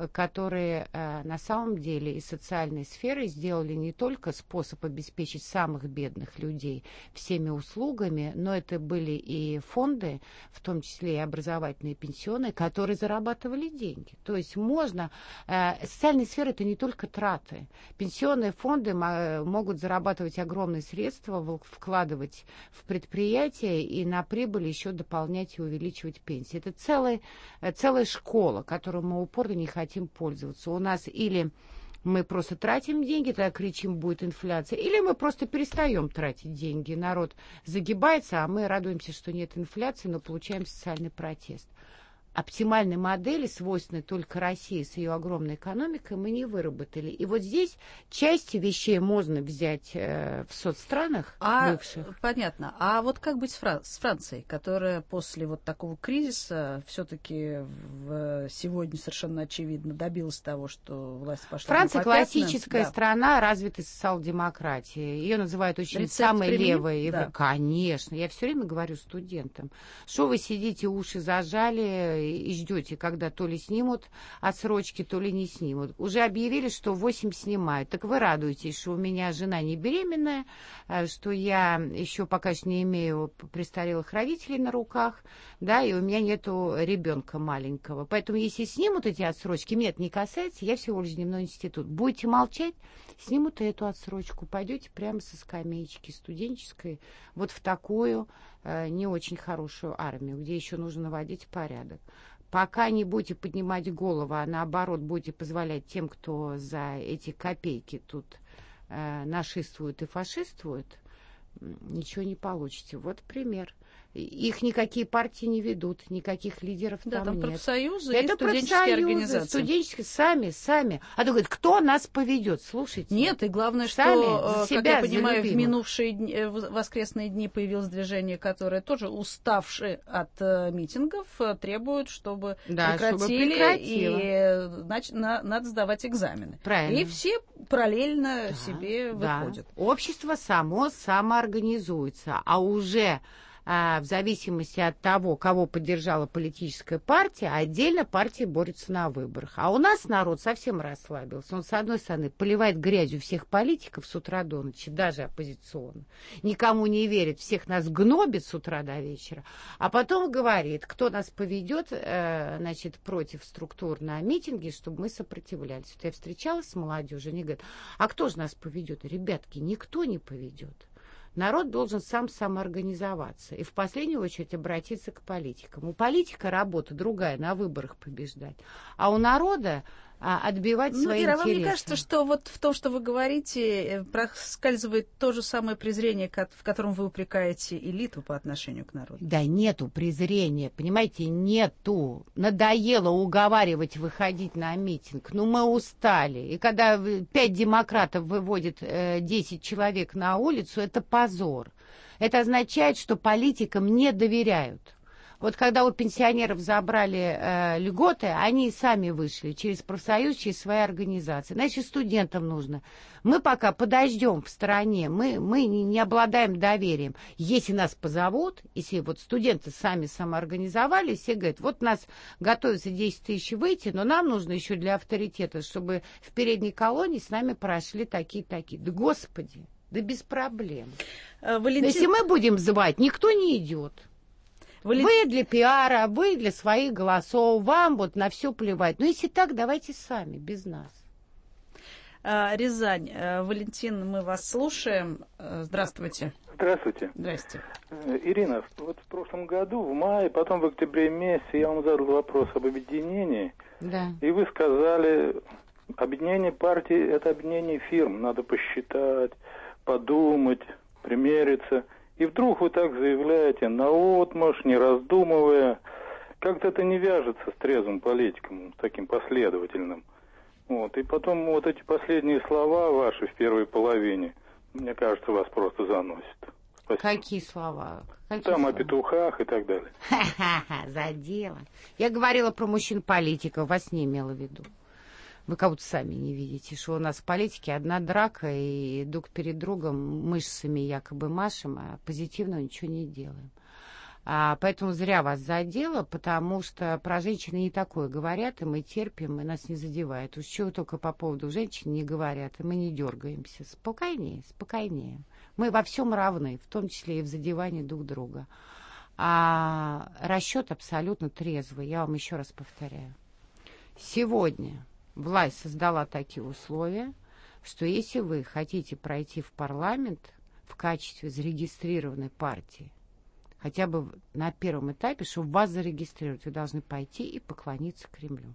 которые э, на самом деле из социальной сферы сделали не только способ обеспечить самых бедных людей всеми услугами, но это были и фонды, в том числе и образовательные, пенсионные, которые зарабатывали деньги. То есть можно... Э, социальная сфера — это не только траты. Пенсионные фонды м- могут зарабатывать огромные средства, в- вкладывать в предприятия и на прибыль еще дополнять и увеличивать пенсии. Это целая, целая школа, которую мы упорно не хотим пользоваться. У нас или мы просто тратим деньги, тогда кричим, будет инфляция, или мы просто перестаем тратить деньги. Народ загибается, а мы радуемся, что нет инфляции, но получаем социальный протест. Оптимальной модели, свойственной только России с ее огромной экономикой, мы не выработали. И вот здесь части вещей можно взять э, в соцстранах а, бывших. Понятно. А вот как быть с, Фран- с Францией, которая после вот такого кризиса все-таки сегодня совершенно очевидно добилась того, что власть пошла Франция на попятную? классическая Да. страна развитой социал-демократии. Ее называют очень Рецепт самой применим? левой. Да. Конечно. Я все время говорю студентам, что вы сидите, уши зажали и ждете, когда то ли снимут отсрочки, то ли не снимут. Уже объявили, что восемь снимают. Так вы радуетесь, что у меня жена не беременная, что я еще пока что не имею престарелых родителей на руках, да, и у меня нету ребенка маленького. Поэтому если снимут эти отсрочки, меня это не касается, я всего лишь дневной институт. Будете молчать, снимут и эту отсрочку. Пойдете прямо со скамеечки студенческой вот в такую э, не очень хорошую армию, где еще нужно наводить порядок. Пока не будете поднимать голову, а наоборот будете позволять тем, кто за эти копейки тут э, нашествует и фашиствует, ничего не получите. Вот пример. Их никакие партии не ведут, никаких лидеров да, там, там нет. профсоюзы Это и студенческие профсоюзы, организации. Студенческие, сами, сами. А то говорит, кто нас поведет? Слушайте. Нет, и главное, сами что, себя, как я понимаю, в минувшие дни, воскресные дни появилось движение, которое тоже, уставшие от э, митингов, требуют, чтобы да, прекратили, чтобы и нач, на, надо сдавать экзамены. Правильно. И все параллельно да, себе да. выходят. Общество само самоорганизуется, а уже в зависимости от того, кого поддержала политическая партия, отдельно партии борются на выборах. А у нас народ совсем расслабился. Он, с одной стороны, поливает грязью всех политиков с утра до ночи, даже оппозиционно. Никому не верит, всех нас гнобит с утра до вечера. А потом говорит, кто нас поведет, значит, против структур на митинги, чтобы мы сопротивлялись. Вот я встречалась с молодежью, они говорят, а кто же нас поведет? Ребятки, никто не поведет. Народ должен сам самоорганизоваться и в последнюю очередь обратиться к политикам. У политика работа другая, на выборах побеждать. А у народа а, отбивать ну, свои Ира, интересы. Вам не кажется, что вот в том, что вы говорите, проскальзывает то же самое презрение, в котором вы упрекаете элиту по отношению к народу? Да нету презрения, понимаете, нету. Надоело уговаривать выходить на митинг. Ну, мы устали. И когда пять демократов выводят э, десять человек на улицу, это позор. Это означает, что политикам не доверяют. Вот когда у пенсионеров забрали э, льготы, они сами вышли через профсоюз, через свои организации. Значит, студентам нужно. Мы пока подождем в стороне, мы, мы не, не обладаем доверием. Если нас позовут, если вот студенты сами самоорганизовались и говорят, вот нас готовится десять тысяч выйти, но нам нужно еще для авторитета, чтобы в передней колонии с нами прошли такие-такие. Да господи, да без проблем. Валентин... Если мы будем звать, никто не идет. Валент... Вы для пиара, вы для своих голосов, вам вот на все плевать. Но если так, давайте сами, без нас. Рязань. Валентин, мы вас слушаем. Здравствуйте. Здравствуйте. Здрасте. Ирина, вот в прошлом году, в мае, потом в октябре месяце я вам задал вопрос об объединении. Да. И вы сказали, объединение партий – это объединение фирм. Надо посчитать, подумать, примериться. И вдруг вы так заявляете, наотмашь, не раздумывая. как-то это не вяжется с трезвым политиком, с таким последовательным. Вот. И потом вот эти последние слова ваши в первой половине, мне кажется, вас просто заносит. Спасибо. Какие слова? Какие Там слова? о петухах и так далее. Ха-ха-ха, за дело. Я говорила про мужчин-политиков, вас не имела в виду. Вы как будто сами не видите, что у нас в политике одна драка, и друг перед другом мышцами якобы машем, а позитивного ничего не делаем. А, поэтому зря вас задело, потому что про женщин не такое говорят, и мы терпим, и нас не задевает. Уж чего только по поводу женщин не говорят, и мы не дергаемся. Спокойнее, спокойнее. Мы во всем равны, в том числе и в задевании друг друга. А расчет абсолютно трезвый, я вам еще раз повторяю. Сегодня власть создала такие условия, что если вы хотите пройти в парламент в качестве зарегистрированной партии, хотя бы на первом этапе, чтобы вас зарегистрировать, вы должны пойти и поклониться Кремлю.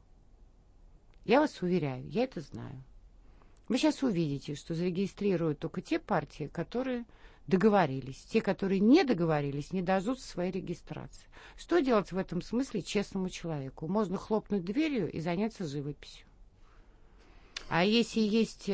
Я вас уверяю, я это знаю. Вы сейчас увидите, что зарегистрируют только те партии, которые договорились. Те, которые не договорились, не дождутся своей регистрации. Что делать в этом смысле честному человеку? Можно хлопнуть дверью и заняться живописью. А если есть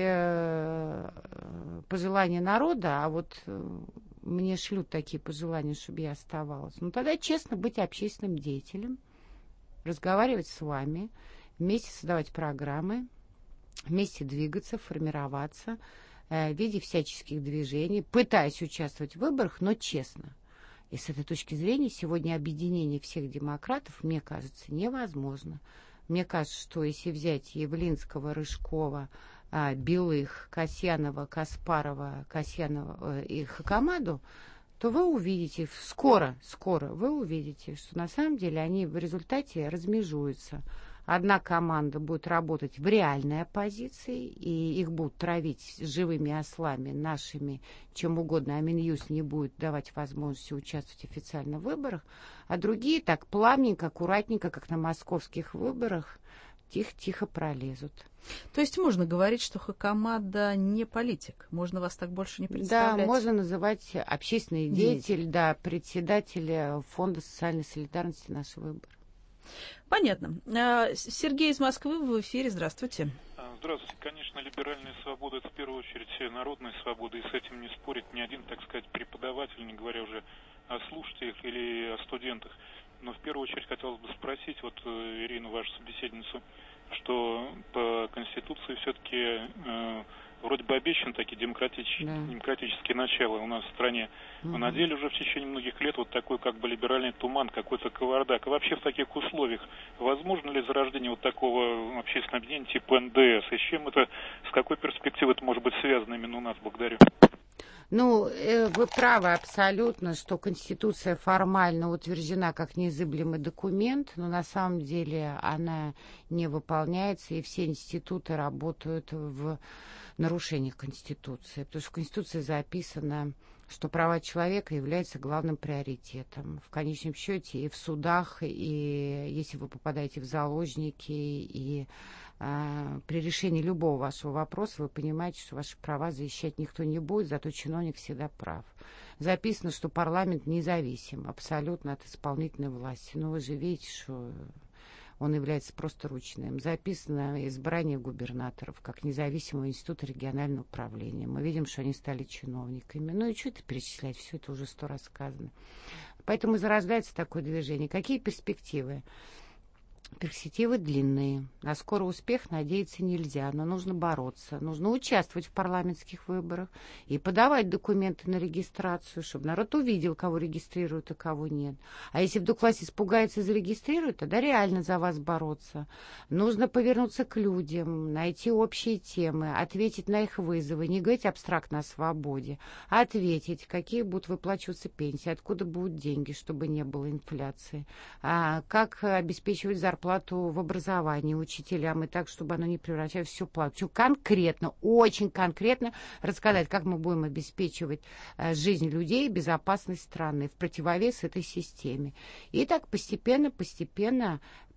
э, пожелания народа, а вот э, мне шлют такие пожелания, чтобы я оставалась, ну тогда честно быть общественным деятелем, разговаривать с вами, вместе создавать программы, вместе двигаться, формироваться э, в виде всяческих движений, пытаясь участвовать в выборах, но честно. И с этой точки зрения сегодня объединение всех демократов, мне кажется, невозможно. Мне кажется, что если взять Явлинского, Рыжкова, Белых, Касьянова, Каспарова, Касьянова и Хакамаду, то вы увидите, скоро, скоро вы увидите, что на самом деле они в результате размежуются. Одна команда будет работать в реальной оппозиции, и их будут травить живыми ослами нашими, чем угодно, а Минюст не будет давать возможности участвовать официально в выборах, а другие так плавненько, аккуратненько, как на московских выборах, тихо-тихо пролезут. То есть можно говорить, что Хакамада не политик? Можно вас так больше не представлять? Да, можно называть общественный деятель, да, председатель Фонда социальной солидарности «Наш выбор». Понятно. Сергей из Москвы, в эфире. Здравствуйте. Здравствуйте. Конечно, либеральная свобода – это в первую очередь народная свобода, и с этим не спорит ни один, так сказать, преподаватель, не говоря уже о слушателях или о студентах. Но в первую очередь хотелось бы спросить вот Ирину, вашу собеседницу, что по Конституции все-таки э, вроде бы обещаны такие демократические, да. демократические начала у нас в стране. Но на деле уже в течение многих лет вот такой как бы либеральный туман, какой-то кавардак. И вообще в таких условиях возможно ли зарождение вот такого общественного объединения типа эн дэ эс? И с чем это, с какой перспективой это может быть связано именно у нас? Благодарю. Ну, вы правы абсолютно, что Конституция формально утверждена как неизыблемый документ, но на самом деле она не выполняется, и все институты работают в нарушениях Конституции, потому что в Конституции записано, что права человека являются главным приоритетом. В конечном счете и в судах, и если вы попадаете в заложники, и а, при решении любого вашего вопроса вы понимаете, что ваши права защищать никто не будет, зато чиновник всегда прав. Записано, что парламент независим абсолютно от исполнительной власти. Но вы же видите, что он является просто ручным. Записано избрание губернаторов как независимого института регионального управления. Мы видим, что они стали чиновниками. Ну и что это перечислять? Все это уже сто раз сказано. Поэтому зарождается такое движение. Какие перспективы? Перспективы длинные. На скорый успех надеяться нельзя, но нужно бороться. Нужно участвовать в парламентских выборах и подавать документы на регистрацию, чтобы народ увидел, кого регистрируют, а кого нет. А если вдруг власть испугается и зарегистрирует, тогда реально за вас бороться. Нужно повернуться к людям, найти общие темы, ответить на их вызовы, не говорить абстрактно о свободе, а ответить, какие будут выплачиваться пенсии, откуда будут деньги, чтобы не было инфляции, а как обеспечивать зарплату плату в образовании учителям, и так, чтобы оно не превращалось в всю плату. Все конкретно, очень конкретно рассказать, как мы будем обеспечивать э, жизнь людей, безопасность страны в противовес этой системе. И так постепенно, постепенно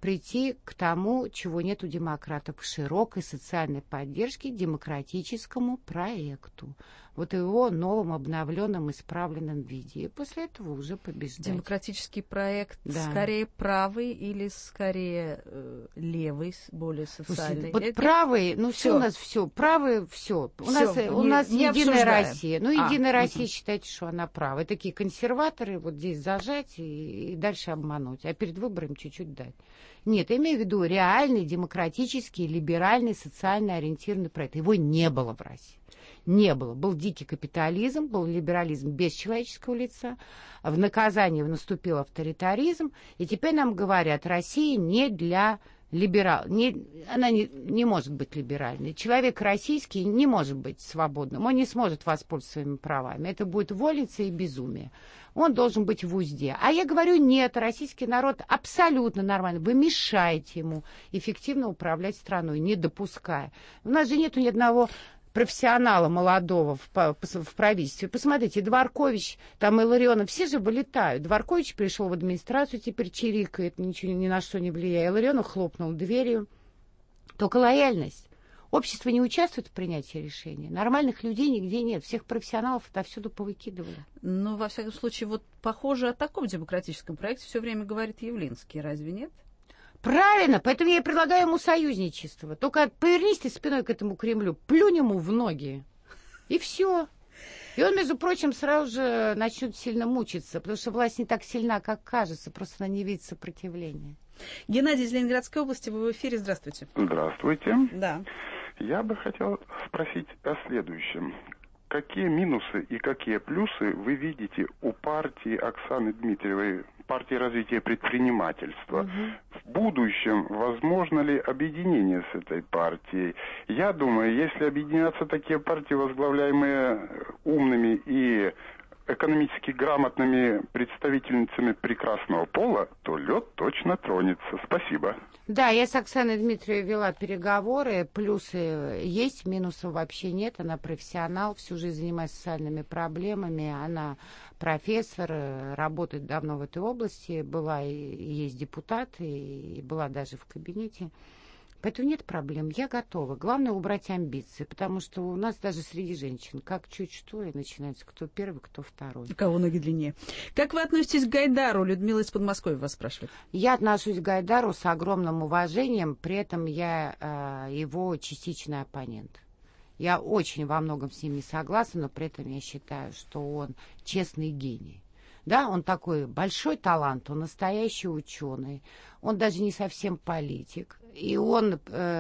прийти к тому, чего нет у демократов, к широкой социальной поддержке демократическому проекту. Вот его новом, обновленном, исправленном виде. И после этого уже побеждать. Демократический проект да. скорее правый или скорее э, левый, более социальный? Вот Это... правый, ну все у нас все, правый все. У всё, нас, не, у нас не Единая обсуждаем. Россия. Ну, а, Единая угу. Россия, считайте, что она правая. Такие консерваторы, вот здесь зажать и, и дальше обмануть, а перед выбором чуть-чуть дать. Нет, я имею в виду реальный, демократический, либеральный, социально ориентированный проект. Его не было в России. Не было. Был дикий капитализм, был либерализм без человеческого лица. В наказание наступил авторитаризм. И теперь нам говорят, Россия не для либерал, не, она не, не может быть либеральной. Человек российский не может быть свободным. Он не сможет воспользоваться своими правами. Это будет вольница и безумие. Он должен быть в узде. А я говорю, нет, российский народ абсолютно нормально. Вы мешаете ему эффективно управлять страной, не допуская. У нас же нету ни одного профессионала молодого в, в правительстве. Посмотрите, Дворкович, там Илларионов, все же вылетают. Дворкович пришел в администрацию, теперь чирикает, ничего ни на что не влияет. Илларионов хлопнул дверью. Только лояльность. Общество не участвует в принятии решений. Нормальных людей нигде нет. Всех профессионалов отовсюду повыкидывали. Ну, во всяком случае, вот похоже, о таком демократическом проекте все время говорит Явлинский. Разве нет? Правильно, поэтому я и предлагаю ему союзничество. Только повернись ты спиной к этому Кремлю, плюнь ему в ноги, и все. И он, между прочим, сразу же начнет сильно мучиться, потому что власть не так сильна, как кажется, просто она не видит сопротивления. Геннадий из Ленинградской области, вы в эфире, здравствуйте. Здравствуйте. Да. Я бы хотел спросить о следующем. Какие минусы и какие плюсы вы видите у партии Оксаны Дмитриевой, партии развития предпринимательства? Угу. В будущем возможно ли объединение с этой партией? Я думаю, если объединяться такие партии, возглавляемые умными и экономически грамотными представительницами прекрасного пола, то лед точно тронется. Спасибо. Да, я с Оксаной Дмитриевой вела переговоры. Плюсы есть, минусов вообще нет. Она профессионал, всю жизнь занимается социальными проблемами. Она профессор, работает давно в этой области. Была и есть депутат, и была даже в кабинете. Поэтому нет проблем, я готова. Главное убрать амбиции, потому что у нас даже среди женщин как чуть что, и начинается кто первый, кто второй. У кого ноги длиннее. Как вы относитесь к Гайдару? Людмила из Подмосковья вас спрашивает. Я отношусь к Гайдару с огромным уважением, при этом я э, его частичный оппонент. Я очень во многом с ним не согласна, но при этом я считаю, что он честный гений. Да, он такой большой талант, он настоящий ученый, он даже не совсем политик, и он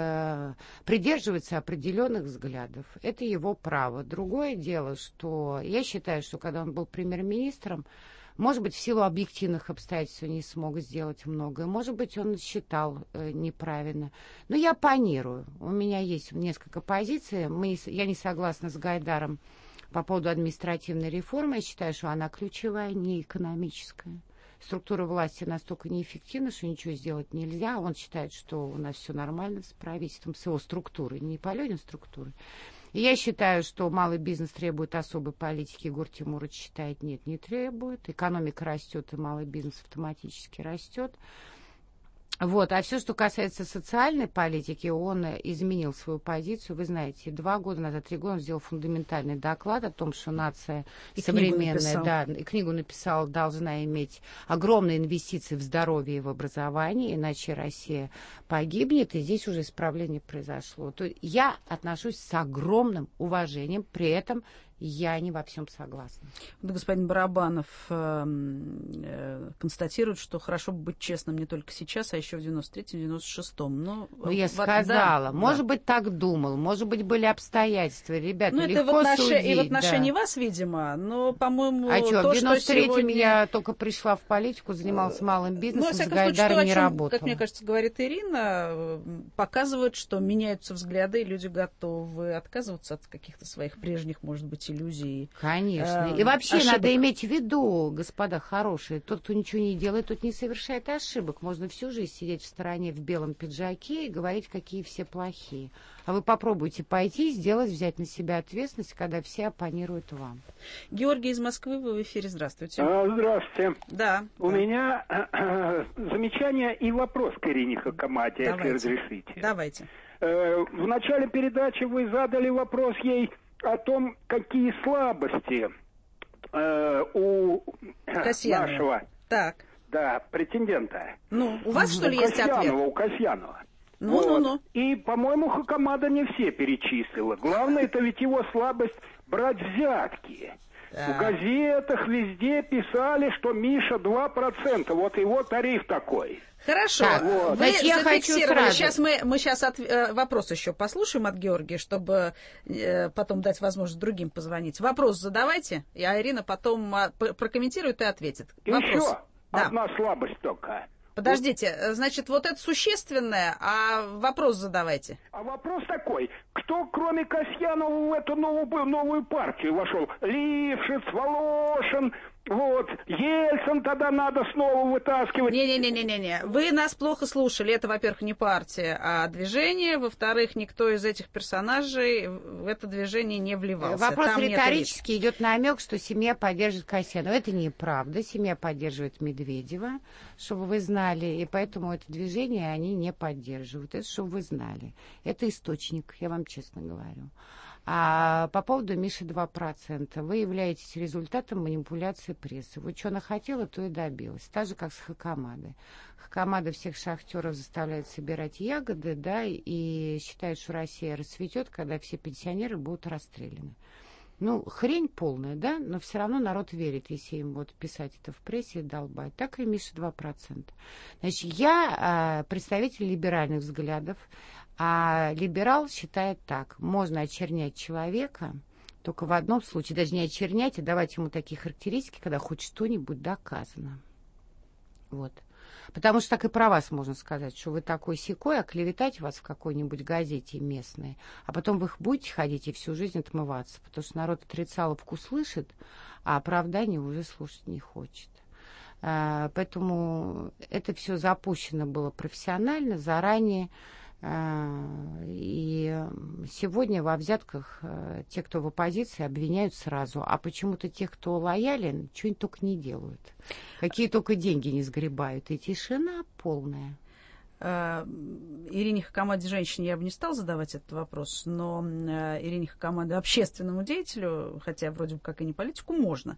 э, придерживается определенных взглядов. Это его право. Другое дело, что я считаю, что когда он был премьер-министром, может быть, в силу объективных обстоятельств не смог сделать многое, может быть, он считал э, неправильно. Но я оппонирую. У меня есть несколько позиций. Мы, я не согласна с Гайдаром по поводу административной реформы. Я считаю, что она ключевая, не экономическая. Структура власти настолько неэффективна, что ничего сделать нельзя. Он считает, что у нас все нормально с правительством, с его структурой, не по людям структуры. И я считаю, что малый бизнес требует особой политики. Егор Тимурович считает, нет, не требует. Экономика растет, и малый бизнес автоматически растет. Вот. А все, что касается социальной политики, он изменил свою позицию. Вы знаете, два года назад, три года он сделал фундаментальный доклад о том, что нация и современная, да, и книгу написал, должна иметь огромные инвестиции в здоровье и в образование, иначе Россия погибнет, и здесь уже исправление произошло. То есть я отношусь с огромным уважением, при этом я не во всем согласна. Вот господин Барабанов э, э, констатирует, что хорошо бы быть честным не только сейчас, а еще в девяносто третьем — девяносто шестом. Но, ну, я в, сказала. Да, может да. быть, так думал. Может быть, были обстоятельства. Ребята, ну, легко это в отнош... судить. И в отношении да. вас, видимо. Но, по-моему, а что, то, в девяносто третьем сегодня... я только пришла в политику, занималась малым бизнесом, ну, с Гайдаром случае, не то, чем, работала. как мне кажется, говорит Ирина, показывает, что меняются взгляды, и люди готовы отказываться от каких-то своих прежних, может быть, иллюзий. Конечно. Э, и вообще ошибок. Надо иметь в виду, господа хорошие, тот, кто ничего не делает, тот не совершает ошибок. Можно всю жизнь сидеть в стороне в белом пиджаке и говорить, какие все плохие. А вы попробуйте пойти и сделать, взять на себя ответственность, когда все оппонируют вам. Георгий из Москвы, вы в эфире, здравствуйте. А, здравствуйте. Да. У да. меня э, замечание и вопрос к Ирине Хакамаде, если разрешите. Давайте. Э, в начале передачи вы задали вопрос ей о том, какие слабости э, у Касьянова. нашего так. да, претендента. Ну, у вас, что ли, у есть Касьянова, ответ? У Касьянова. Ну, вот. ну, ну. И, по-моему, Хакамада не все перечислила. Главное, это ведь его слабость брать взятки. Да. В газетах везде писали, что Миша два процента. Вот его тариф такой. Хорошо. Так, вот. Вы значит, я зафиксировали. хочу сразу... Сейчас мы, мы сейчас от, э, вопрос еще послушаем от Георгия, чтобы э, потом дать возможность другим позвонить. Вопрос задавайте, и Ирина потом э, прокомментирует и ответит. Вопрос. Еще да. одна слабость только. Подождите, значит, вот это существенное, а вопрос задавайте. А вопрос такой, кто кроме Касьянова в эту новую, новую партию вошел? Лившиц, Волошин, вот, Ельцин тогда надо снова вытаскивать. Не-не-не-не-не, вы нас плохо слушали. Это, во-первых, не партия, а движение. Во-вторых, никто из этих персонажей в это движение не вливался. Вопрос Там риторический, идет намек, что семья поддерживает Касьянова. Это неправда. Семья поддерживает Медведева, чтобы вы знали, и поэтому это движение они не поддерживают. Это чтобы вы знали. Это источник, я вам честно говорю. А по поводу Миши два процента. Вы являетесь результатом манипуляции прессы. Вот что она хотела, то и добилась. Так же, как с Хакамадой. Хакамада всех шахтеров заставляет собирать ягоды, да, и считает, что Россия расцветет, когда все пенсионеры будут расстреляны. Ну, хрень полная, да, но все равно народ верит, если им вот писать это в прессе и долбать. Так и Миша два процента. Значит, я э, представитель либеральных взглядов, а либерал считает так. Можно очернять человека только в одном случае, даже не очернять, а давать ему такие характеристики, когда хоть что-нибудь доказано. Вот. Потому что так и про вас можно сказать, что вы такой-сякой, а клеветать вас в какой-нибудь газете местной, а потом вы будете ходить и всю жизнь отмываться, потому что народ отрицаловку слышит, а оправдание уже слушать не хочет. А, поэтому это все запущено было профессионально, заранее. И сегодня во взятках те, кто в оппозиции, обвиняют сразу. А почему-то тех, кто лоялен, что-нибудь только не делают. Какие только деньги не сгребают. И тишина полная. Ирине Хакамаде, женщине, я бы не стала задавать этот вопрос, но Ирине Хакамаде, общественному деятелю, хотя вроде бы как и не политику, можно.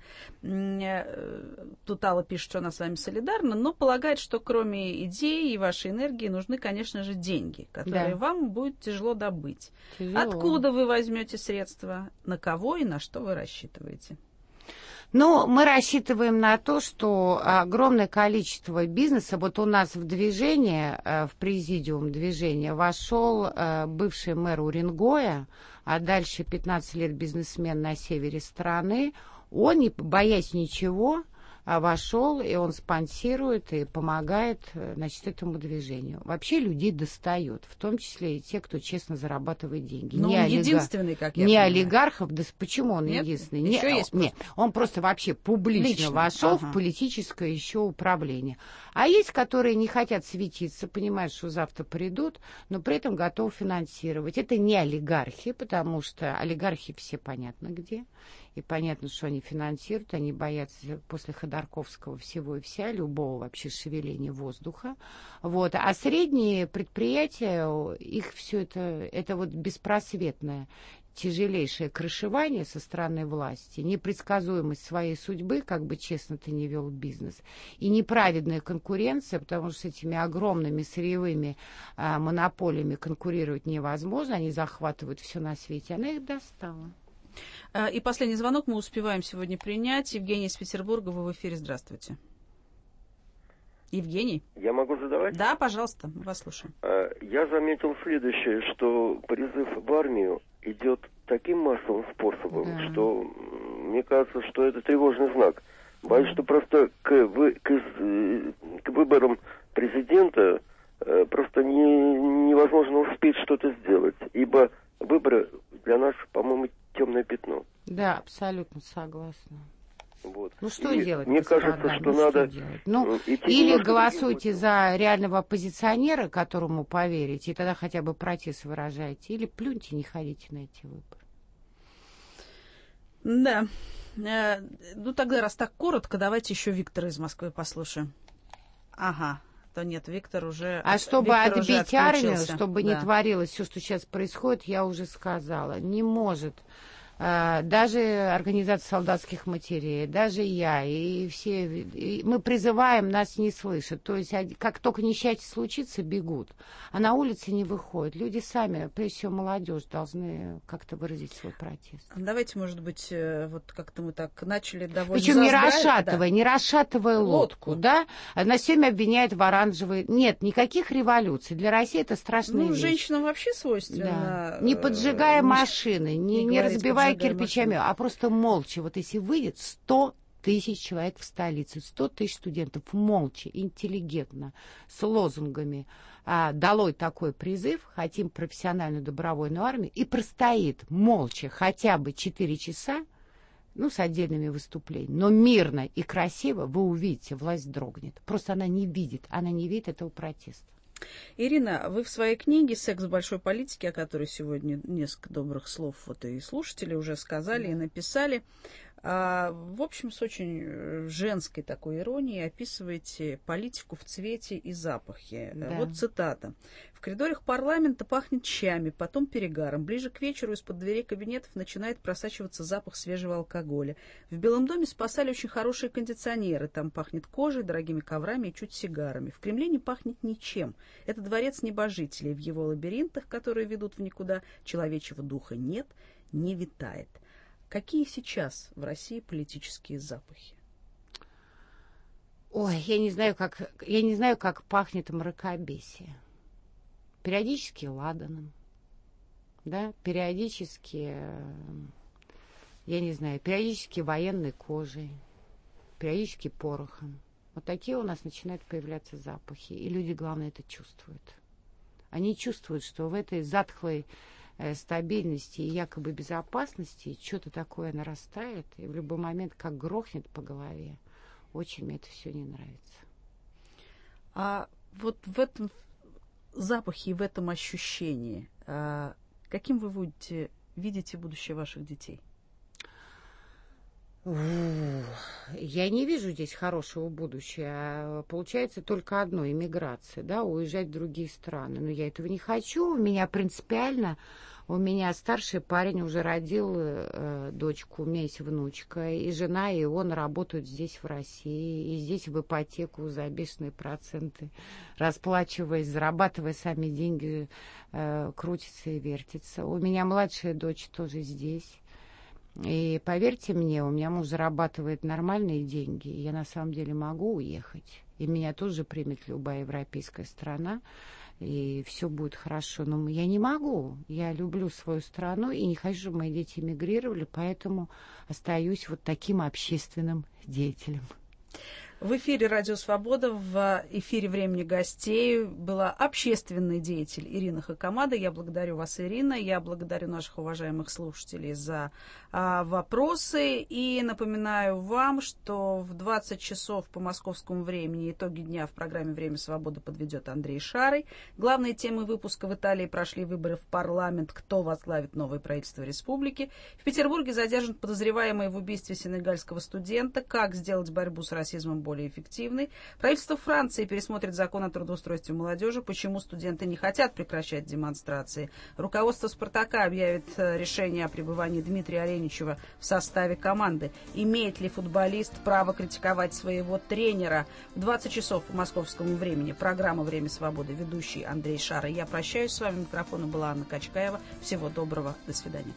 Тут Алла пишет, что она с вами солидарна, но полагает, что кроме идей и вашей энергии нужны, конечно же, деньги, которые да. вам будет тяжело добыть. Тяжело. Откуда вы возьмете средства, на кого и на что вы рассчитываете? Ну, мы рассчитываем на то, что огромное количество бизнеса, вот у нас в движение, в президиум движения вошел бывший мэр Уренгоя, а дальше пятнадцать лет бизнесмен на севере страны. Он, не боясь ничего, вошел, и он спонсирует и помогает, значит, этому движению. Вообще людей достает, в том числе и те, кто честно зарабатывает деньги. Но не он олига... единственный, как я Не понимаю. олигархов, да почему он Нет? единственный? Еще не, есть не, он просто вообще публично Лично. вошел Ага. в политическое еще управление. А есть, которые не хотят светиться, понимают, что завтра придут, но при этом готовы финансировать. Это не олигархи, потому что олигархи все понятно где. И понятно, что они финансируют, они боятся после Ходорковского всего и вся, любого вообще шевеления воздуха. Вот. А средние предприятия, их все это, это вот беспросветное, тяжелейшее крышевание со стороны власти, непредсказуемость своей судьбы, как бы честно ты не вел бизнес, и неправедная конкуренция, потому что с этими огромными сырьевыми а, монополиями конкурировать невозможно, они захватывают все на свете, она их достала. И последний звонок мы успеваем сегодня принять. Евгений из Петербурга, вы в эфире, здравствуйте. Евгений? Я могу задавать? Да, пожалуйста, мы вас слушаем. Я заметил следующее, что призыв в армию идет таким массовым способом, да. что мне кажется, что это тревожный знак. Боюсь, что просто к, вы, к, к выборам президента просто не, невозможно успеть что-то сделать, ибо выборы для нас, по-моему, темное пятно. Да, абсолютно согласна. Вот. Ну что и делать? Мне господа? кажется, что ну, надо... Что ну, или голосуйте за реального оппозиционера, которому поверите, и тогда хотя бы протест выражайте, или плюньте, не ходите на эти выборы. Да. Э, ну тогда, раз так коротко, давайте еще Виктора из Москвы послушаем. Ага. То нет, Виктор уже... А чтобы Виктор отбить армию, чтобы да. не творилось все, что сейчас происходит, я уже сказала, не может... Даже организация солдатских матерей, даже я, и все, и мы призываем, нас не слышат. То есть, как только несчастье случится, бегут. А на улице не выходят. Люди сами, прежде всего молодежь, должны как-то выразить свой протест. Давайте, может быть, вот как-то мы так начали довольно... Причем не заздравить, расшатывая, да. не расшатывая лодку, лодку, да? На всеми обвиняют в оранжевой... Нет, никаких революций. Для России это страшная ну, вещь. женщинам вообще свойственно... Да. Не поджигая не, машины, не, не, не разбивая кирпичами, а просто молча. Вот если выйдет сто тысяч человек в столице, сто тысяч студентов молча, интеллигентно, с лозунгами, а, долой такой призыв, хотим профессиональную добровольную армию, и простоит молча хотя бы четыре часа, ну, с отдельными выступлениями, но мирно и красиво, вы увидите, власть дрогнет. Просто она не видит, она не видит этого протеста. Ирина, вы в своей книге «Секс в большой политике», о которой сегодня несколько добрых слов вот и слушатели уже сказали, да. и написали, а, в общем, с очень женской такой иронией описываете политику в цвете и запахе. Да. Вот цитата. «В коридорах парламента пахнет чаями, потом перегаром. Ближе к вечеру из-под дверей кабинетов начинает просачиваться запах свежего алкоголя. В Белом доме спасали очень хорошие кондиционеры. Там пахнет кожей, дорогими коврами и чуть сигарами. В Кремле не пахнет ничем. Это дворец небожителей. В его лабиринтах, которые ведут в никуда, человечьего духа нет, не витает». Какие сейчас в России политические запахи? Ой, я не знаю, как, я не знаю, как пахнет мракобесие. Периодически ладаном, да, периодически, я не знаю, периодически военной кожей, периодически порохом. Вот такие у нас начинают появляться запахи, и люди, главное, это чувствуют. Они чувствуют, что в этой затхлой стабильности и якобы безопасности что-то такое нарастает, и в любой момент как грохнет по голове. Очень мне это все не нравится. А вот в этом запахе и в этом ощущении, а каким вы будете, видите будущее ваших детей? Я не вижу здесь хорошего будущего. Получается только одно — иммиграция, да, уезжать в другие страны. Но я этого не хочу. У меня принципиально, у меня старший парень уже родил э, дочку, у меня есть внучка, и жена, и он работают здесь, в России, и здесь в ипотеку за бешеные проценты, расплачиваясь, зарабатывая сами деньги, э, крутится и вертится. У меня младшая дочь тоже здесь. И поверьте мне, у меня муж зарабатывает нормальные деньги, и я на самом деле могу уехать. И меня тоже примет любая европейская страна, и все будет хорошо. Но я не могу. Я люблю свою страну и не хочу, чтобы мои дети эмигрировали, поэтому остаюсь вот таким общественным деятелем. В эфире «Радио Свобода», в эфире «Времени гостей» была общественный деятель Ирина Хакамада. Я благодарю вас, Ирина. Я благодарю наших уважаемых слушателей за а, вопросы. И напоминаю вам, что в двадцать часов по московскому времени итоги дня в программе «Время свободы» подведет Андрей Шарый. Главные темы выпуска: в Италии прошли выборы в парламент, кто возглавит новое правительство республики. В Петербурге задержан подозреваемый в убийстве сенегальского студента. Как сделать борьбу с расизмом более эффективной. Правительство Франции пересмотрит закон о трудоустройстве молодежи. Почему студенты не хотят прекращать демонстрации. Руководство «Спартака» объявит решение о пребывании Дмитрия Аленичева в составе команды. Имеет ли футболист право критиковать своего тренера? В двадцать часов по московскому времени программа «Время свободы», ведущий Андрей Шарый. Я прощаюсь с вами. Микрофоном была Анна Качкаева. Всего доброго. До свидания.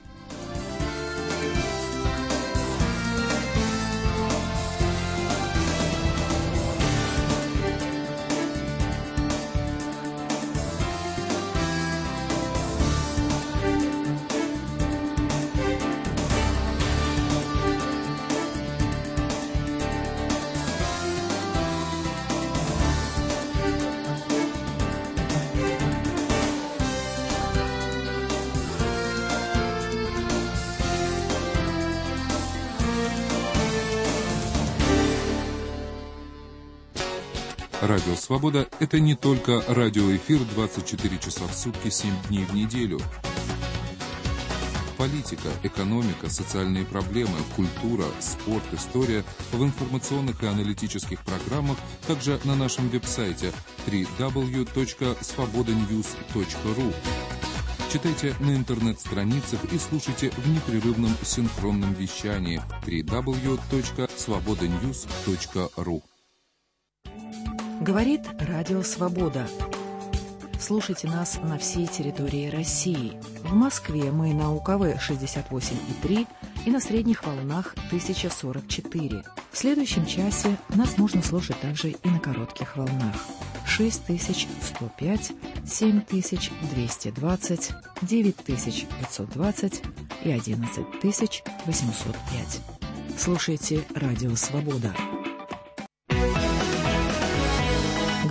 Радио Свобода – это не только радиоэфир двадцать четыре часа в сутки, семь дней в неделю. Политика, экономика, социальные проблемы, культура, спорт, история в информационных и аналитических программах, также на нашем веб-сайте дабл-ю дабл-ю дабл-ю точка свобода ньюс точка ру. Читайте на интернет-страницах и слушайте в непрерывном синхронном вещании дабл-ю дабл-ю дабл-ю точка свобода ньюс точка ру. Говорит Радио Свобода. Слушайте нас на всей территории России. В Москве мы на У Ка В шестьдесят восемь и три и на средних волнах тысяча сорок четыре. В следующем часе нас можно слушать также и на коротких волнах. шесть тысяч сто пять, семь тысяч двести двадцать, девять тысяч пятьсот двадцать и одиннадцать тысяч восемьсот пять. Слушайте Радио Свобода.